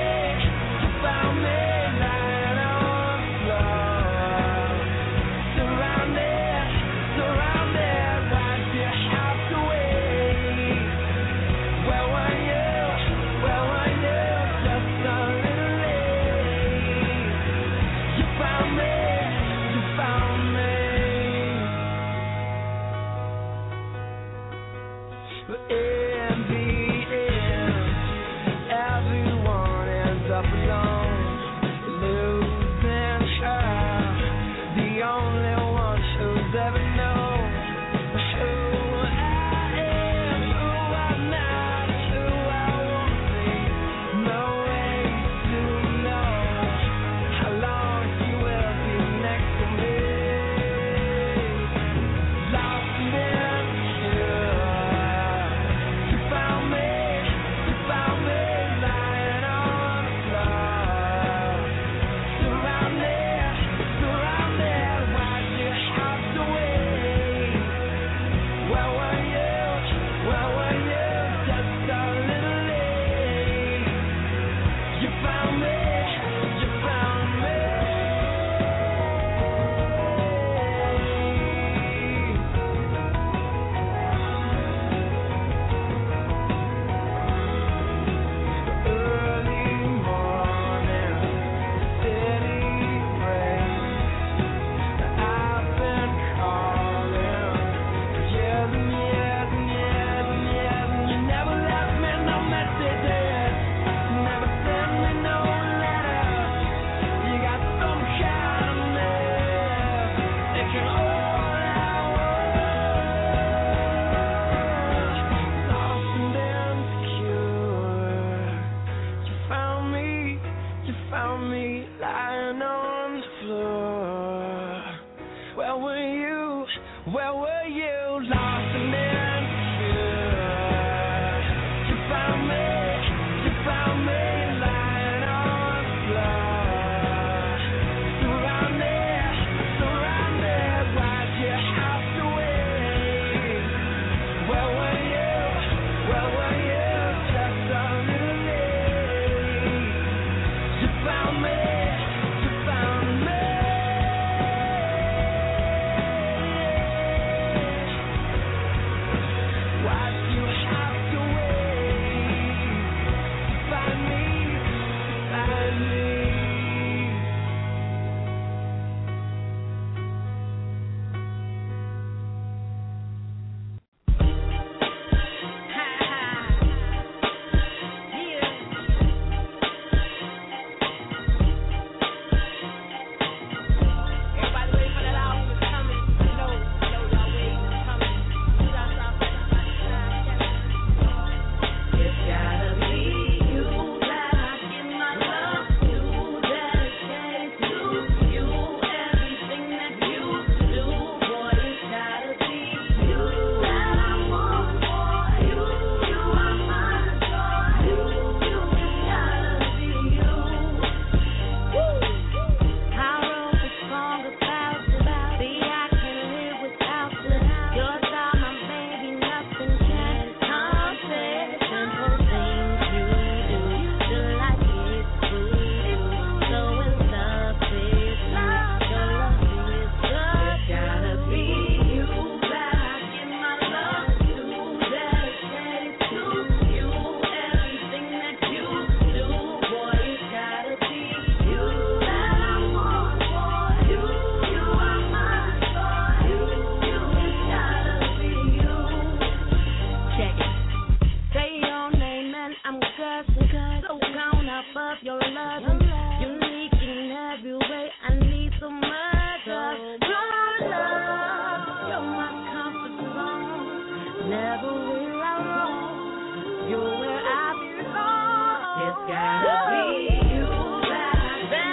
lying on the floor. Surrounded, why'd you have to wait? Where were you, just a little late? You found me. But in the end, everyone ends up alone, losing her, the only one who's ever known who I am, who I'm not, who I won't be. No way to know how long she will be next to me. Lost and insecure. You found me lying on the floor. Surrounded, why'd you have to wait? Where were you, just a little late? You found me. Early morning, city breaks. I've been calling for years and years and you never left me no messages, never sent me no letters. You got some kind of nerve, taking all I was. Lost and insecure. You found me lying on the floor. Where were you, lost and insecure? You found me lying on the floor. Surrounded, why'd you have to wait? Where were you, just a little late? You found me. of your love. Unique in every way. I need so much of your love. You're my comfort zone. Never will I roam. You're where I belong. It's gotta be you that I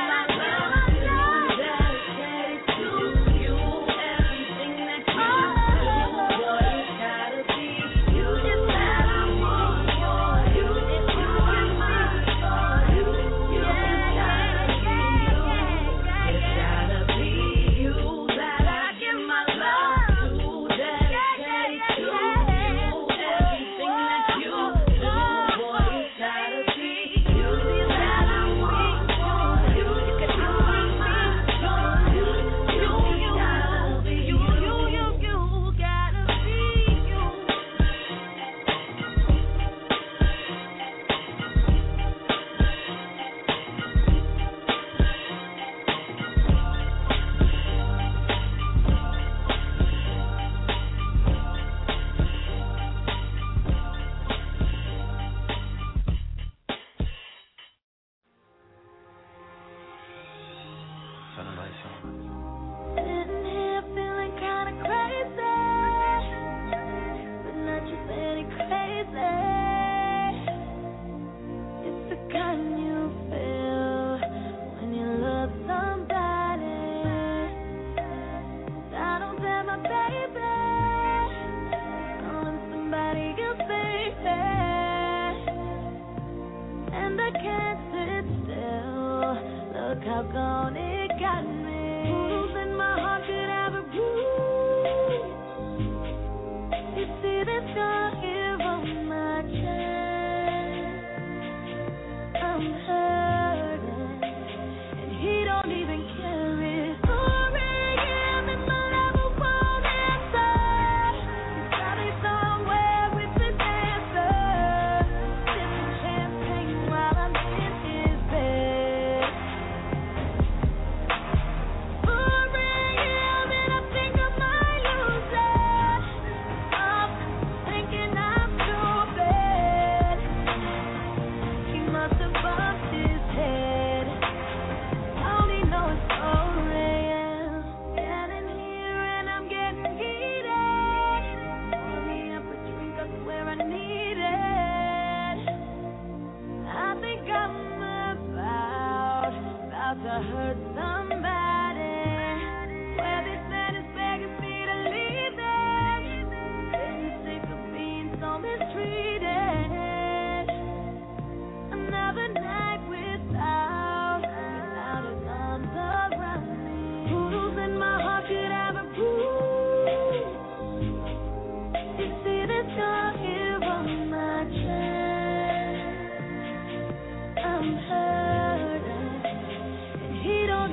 dedicate to you. Everything that you do, boy, it's gotta be you. It's that I want for you. It's you and me for you. It's gotta be you. It's gotta be you that I give my love to. Dedicate to you. Everything that you do, boy, it's gotta be you. It's that I want for you. It's you and me for you. You gotta be you. You gotta be you. Sitting here feeling kinda crazy, but not just any crazy. It's the kind you feel when you love somebody. I don't tell my baby, calling somebody else baby, and I can't sit still. Look how gone it got me. Losing my heart could ever bruise. You see this scar here on my chest. I'm hurting, and he don't even care. It's 4 a.m. and my lover won't answer. He's probably somewhere with his answer, sipping champagne while I'm in his bed. 4 a.m. and I think I might lose it. I'm thinking I'm stupid. He must have bumped his head. I only know it's 4 a.m. Getting here and I'm getting heated. Pour me up a drink, I swear I need it. I think I'm about to hurt somebody. Where they stand is begging me to leave them. Getting sick of being so mistreated. Another night without his arms around me. Losing my heart could ever bruise. You see this scar here on my chest. I'm hurting, and he don't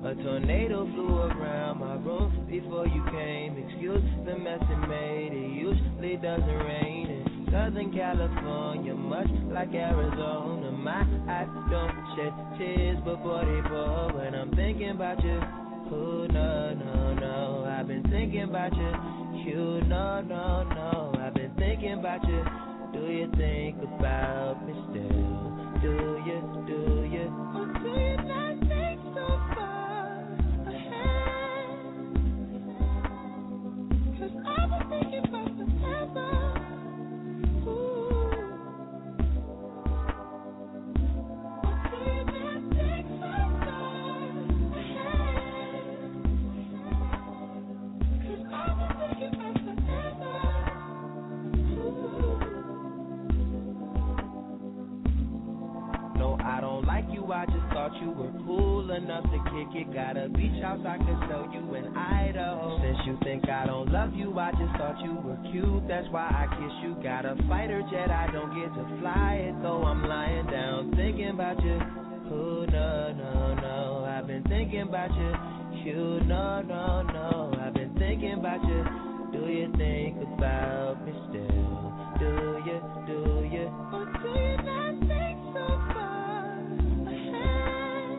A tornado flew around my room before you came. Excuse the mess it made. It usually doesn't rain in Southern California, much like Arizona. My eyes don't shed tears, but boy they pour when I'm thinking about you. Oh no, no, no, I've been thinking about you. You no, no, no, I've been thinking about you. Do you think about me still? Do you, do you? Or do you not think so far ahead? 'Cause I've been thinking about forever. Ooh. Or do you not think so far ahead? 'Cause I've been thinking about forever. No, I don't like you, I just thought you were cool enough to kick it. Got a beach house, I could sell you in Idaho. Since you think I don't love you, I just thought you were cute. That's why I kiss you. Got a fighter jet, I don't get to fly it, though I'm lying down thinking about you. Oh, no, no, no, I've been thinking about you. You, no, no, no, I've been thinking about you. Do you think about me still? Do you, do you? Or do you not think so far ahead?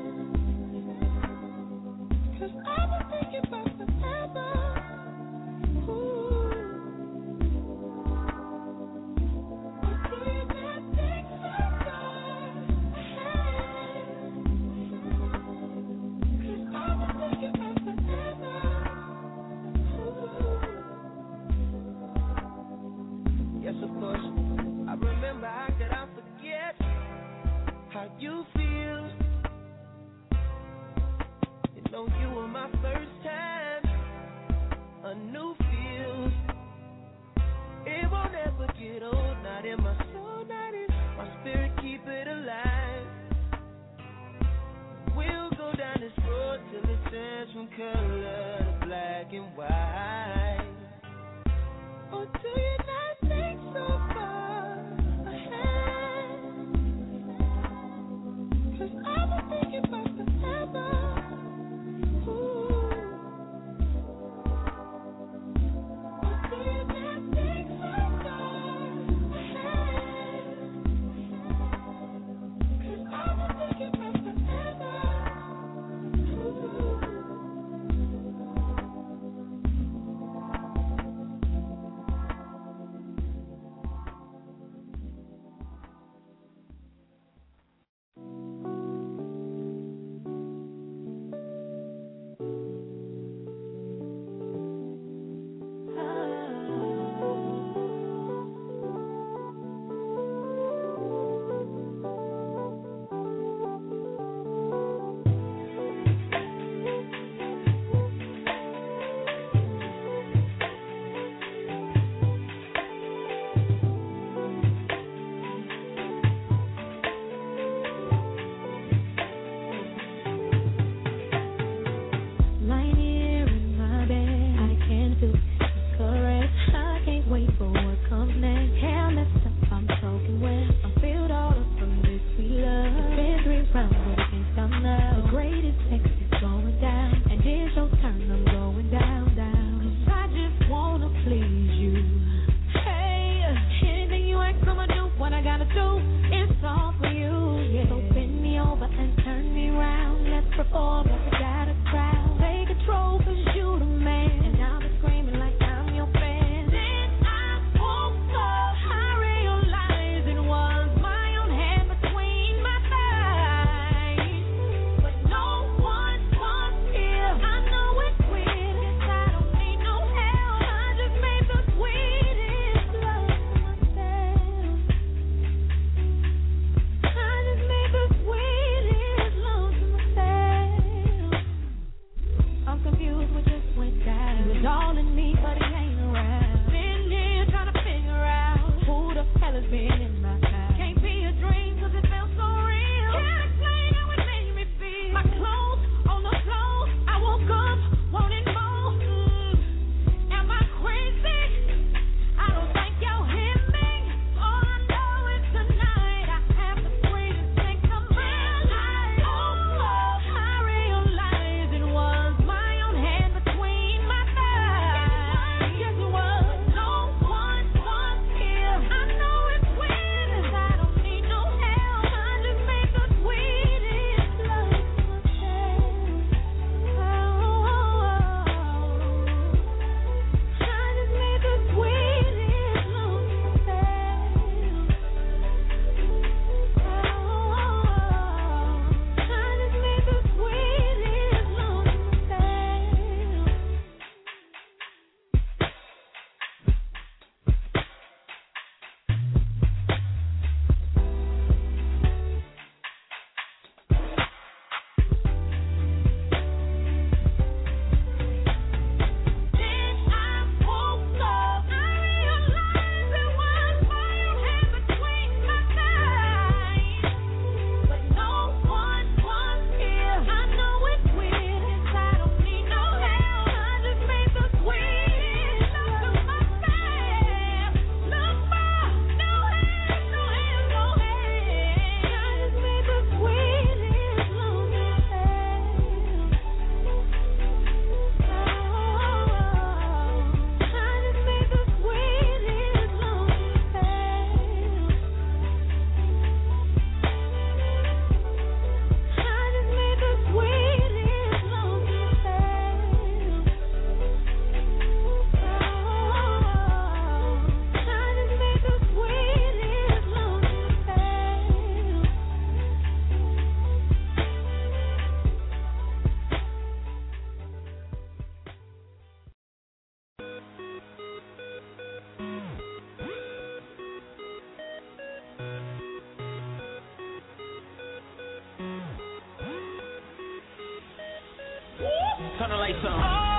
'Cause I've been thinking about forever. Ooh. Or do you not think so far ahead? 'Cause I've been thinking about forever. Yes, of course. I remember, how could I forget how you feel? You know you were my first time, a new feel. It won't ever get old, not in my soul, not in my spirit, keep it alive. We'll go down this road till it turns from color to black and white. Or do you not think so far ahead? 'Cause I've been thinking about forever. Ooh. Or do you not think so far ahead? 'Cause I've been thinking about forever. Ooh. Turn the lights on.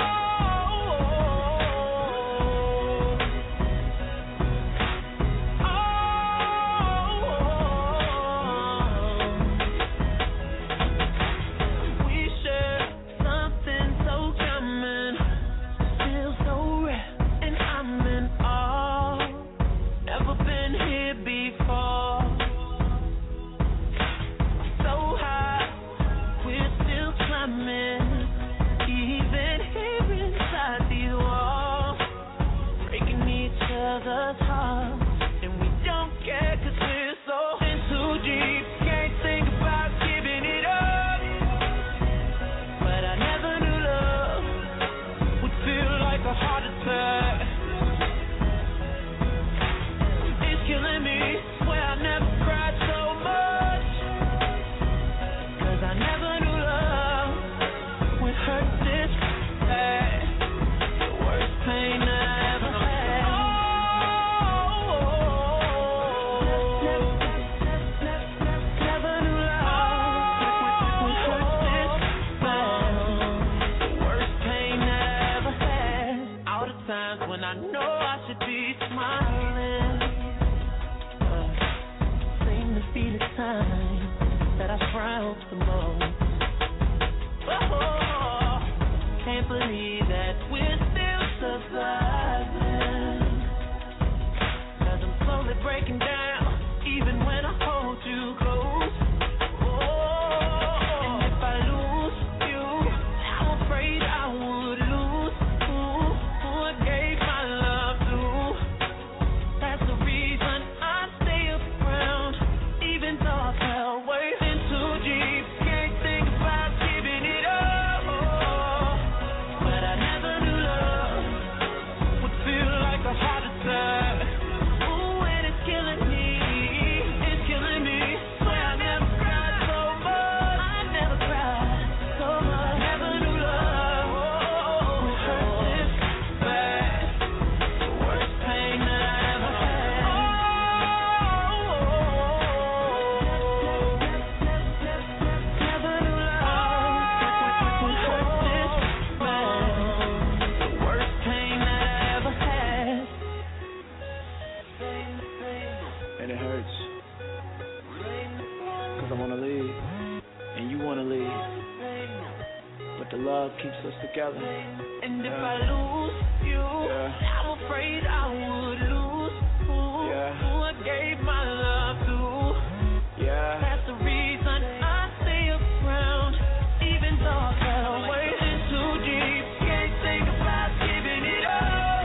And if I lose you, I'm afraid I would lose who I gave my love to. That's the reason I stay around, even though I fell away. In too deep, can't think about giving it up.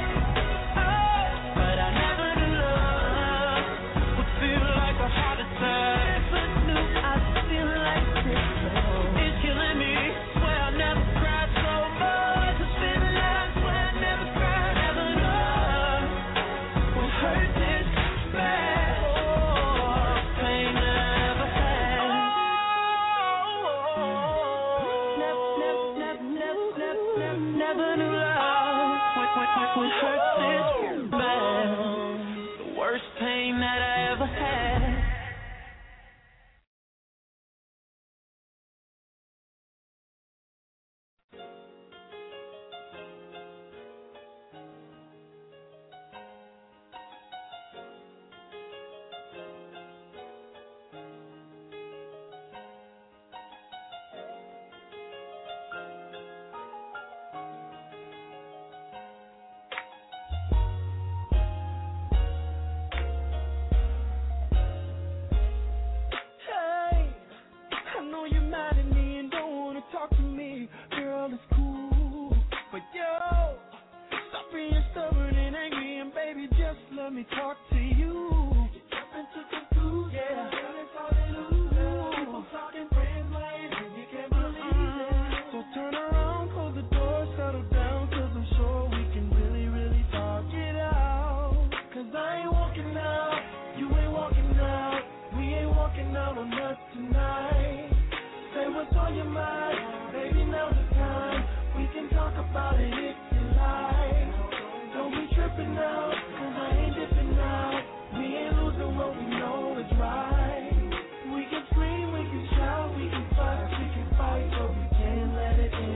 But I never knew love would feel like a heart attack. Never knew I'd feel like this. It's killing me. Swear I never cried so much. It's been a life where I never cried. Never knew love would hurt this bad. Pain I ever had. Never knew love would hurt this bad. The worst pain that I ever had. Hey, I know you're mad at me and don't wanna talk to me. Girl, it's cool, but yo, stop being stubborn and angry and baby, just let me talk to you. You jump into conclusions, yeah. Girl, it's all they lose. People talking friends ways and you can't believe it. So turn around, close the door, settle down, 'cause I'm sure we can really talk it out. 'Cause I ain't walking out, you ain't walking out, we ain't walking out on us tonight. Say what's on your mind, baby, now's the time. We can talk about it if you like. Don't be tripping out, 'cause I ain't dipping out. We ain't losing what we know is right. We can scream, we can shout, we can fuss, we can fight, but we can't let it in.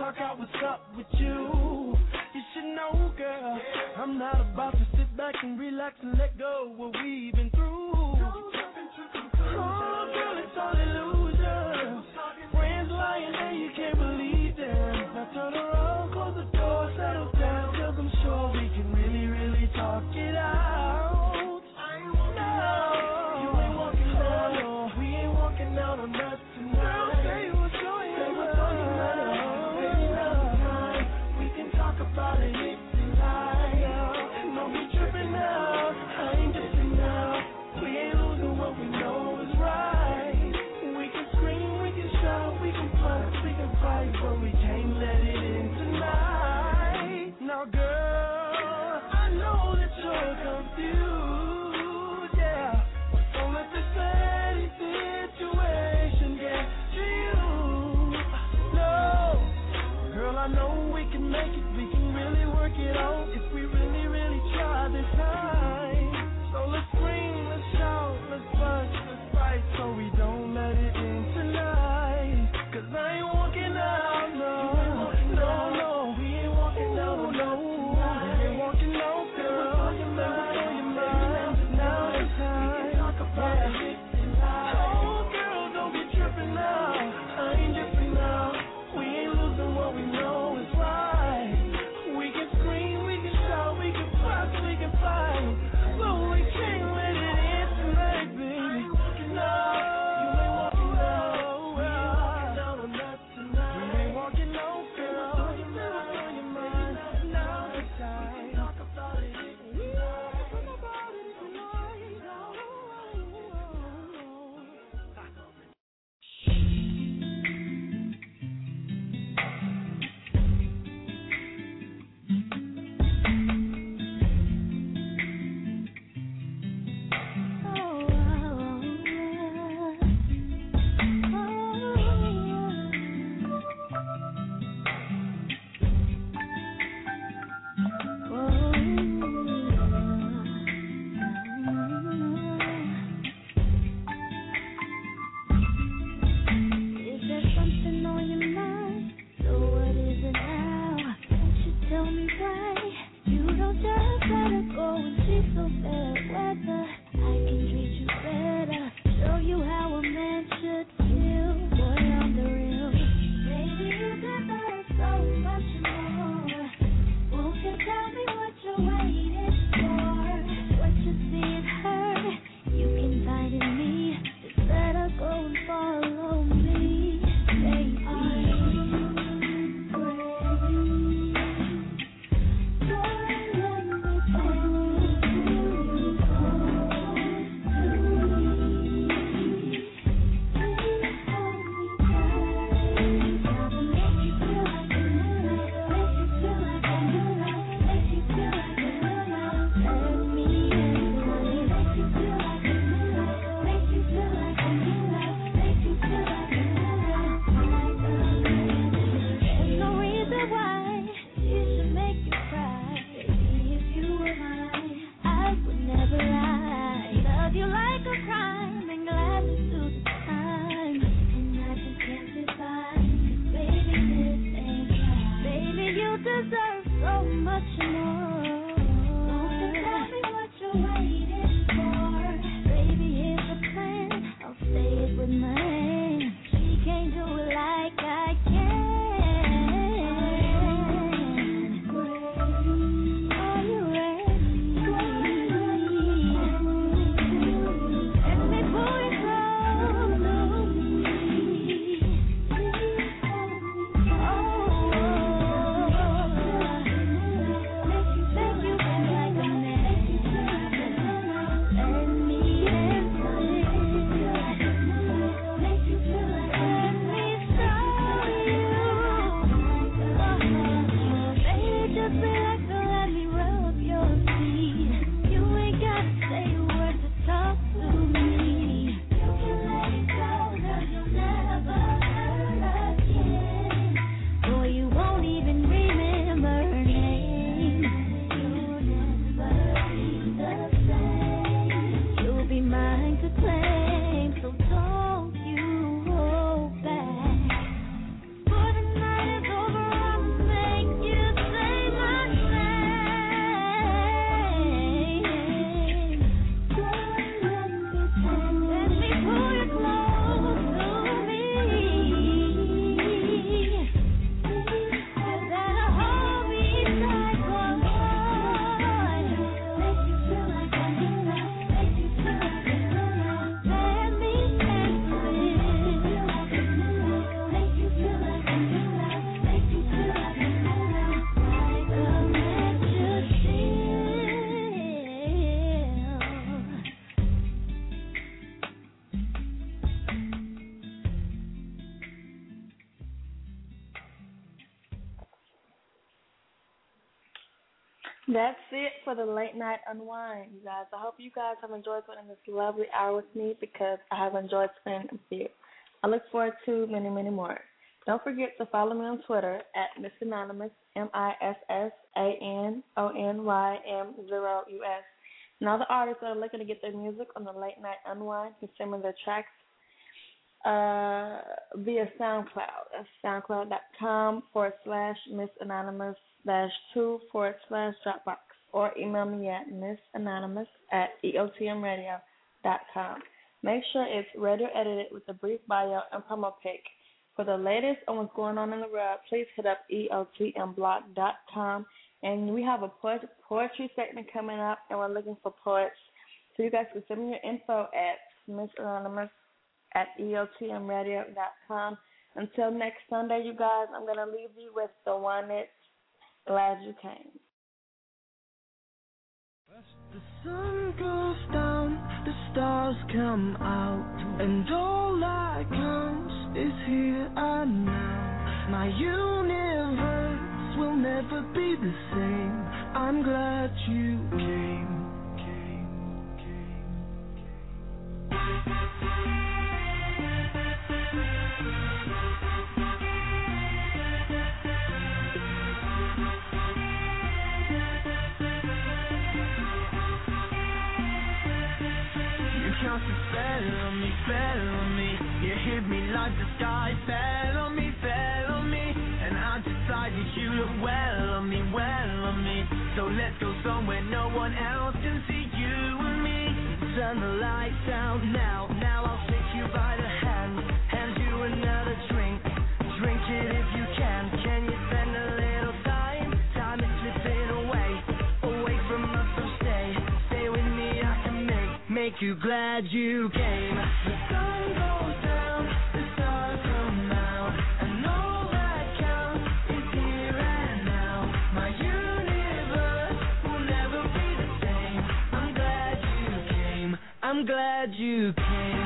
talk out what's up with you. You should know, girl, I'm not about to sit back and relax and let go what we've been through. Oh, girl, it's all illusion. Friends lying and you can't believe them. Now turn around, close the door, settle down, 'cause I'm sure we can really, really talk it out. No, you ain't walking down, no, we ain't walking out on us tonight. Girl, say what's on your mind. Baby, another time we can talk about it if you like. No, we tripping now, I ain't dissing now. That's it for the late night unwind, you guys. I hope you guys have enjoyed spending this lovely hour with me because I have enjoyed spending it with you. I look forward to many, many more. Don't forget to follow me on Twitter at Miss Anonymous, MissAnonymous, and all the artists that are looking to get their music on the late night unwind can send me their tracks via SoundCloud. That's soundcloud.com/MissAnonymous-2/Dropbox, or email me at missanonymous@eotmradio.com. Make sure it's radio edited with a brief bio and promo pic. For the latest on what's going on in the world, please hit up eotmblog.com. And we have a poetry segment coming up, and we're looking for poets. So you guys can send me your info at missanonymous@eotmradio.com. Until next Sunday, you guys, I'm going to leave you with the one that's Glad You Came. The sun goes down, the stars come out, and all that counts is here and now. My universe will never be the same. I'm glad you came. Fell on me, you hit me like the sky fell on me, and I decided you look well on me, so let's go somewhere no one else can see you and me. Turn the lights out now I'll take you by the hand you another drink it if you can you spend a little time is slipping away from us, so stay with me, I can make you glad you came. The sun goes down, the stars come out, and all that counts is here and now. My universe will never be the same. I'm glad you came.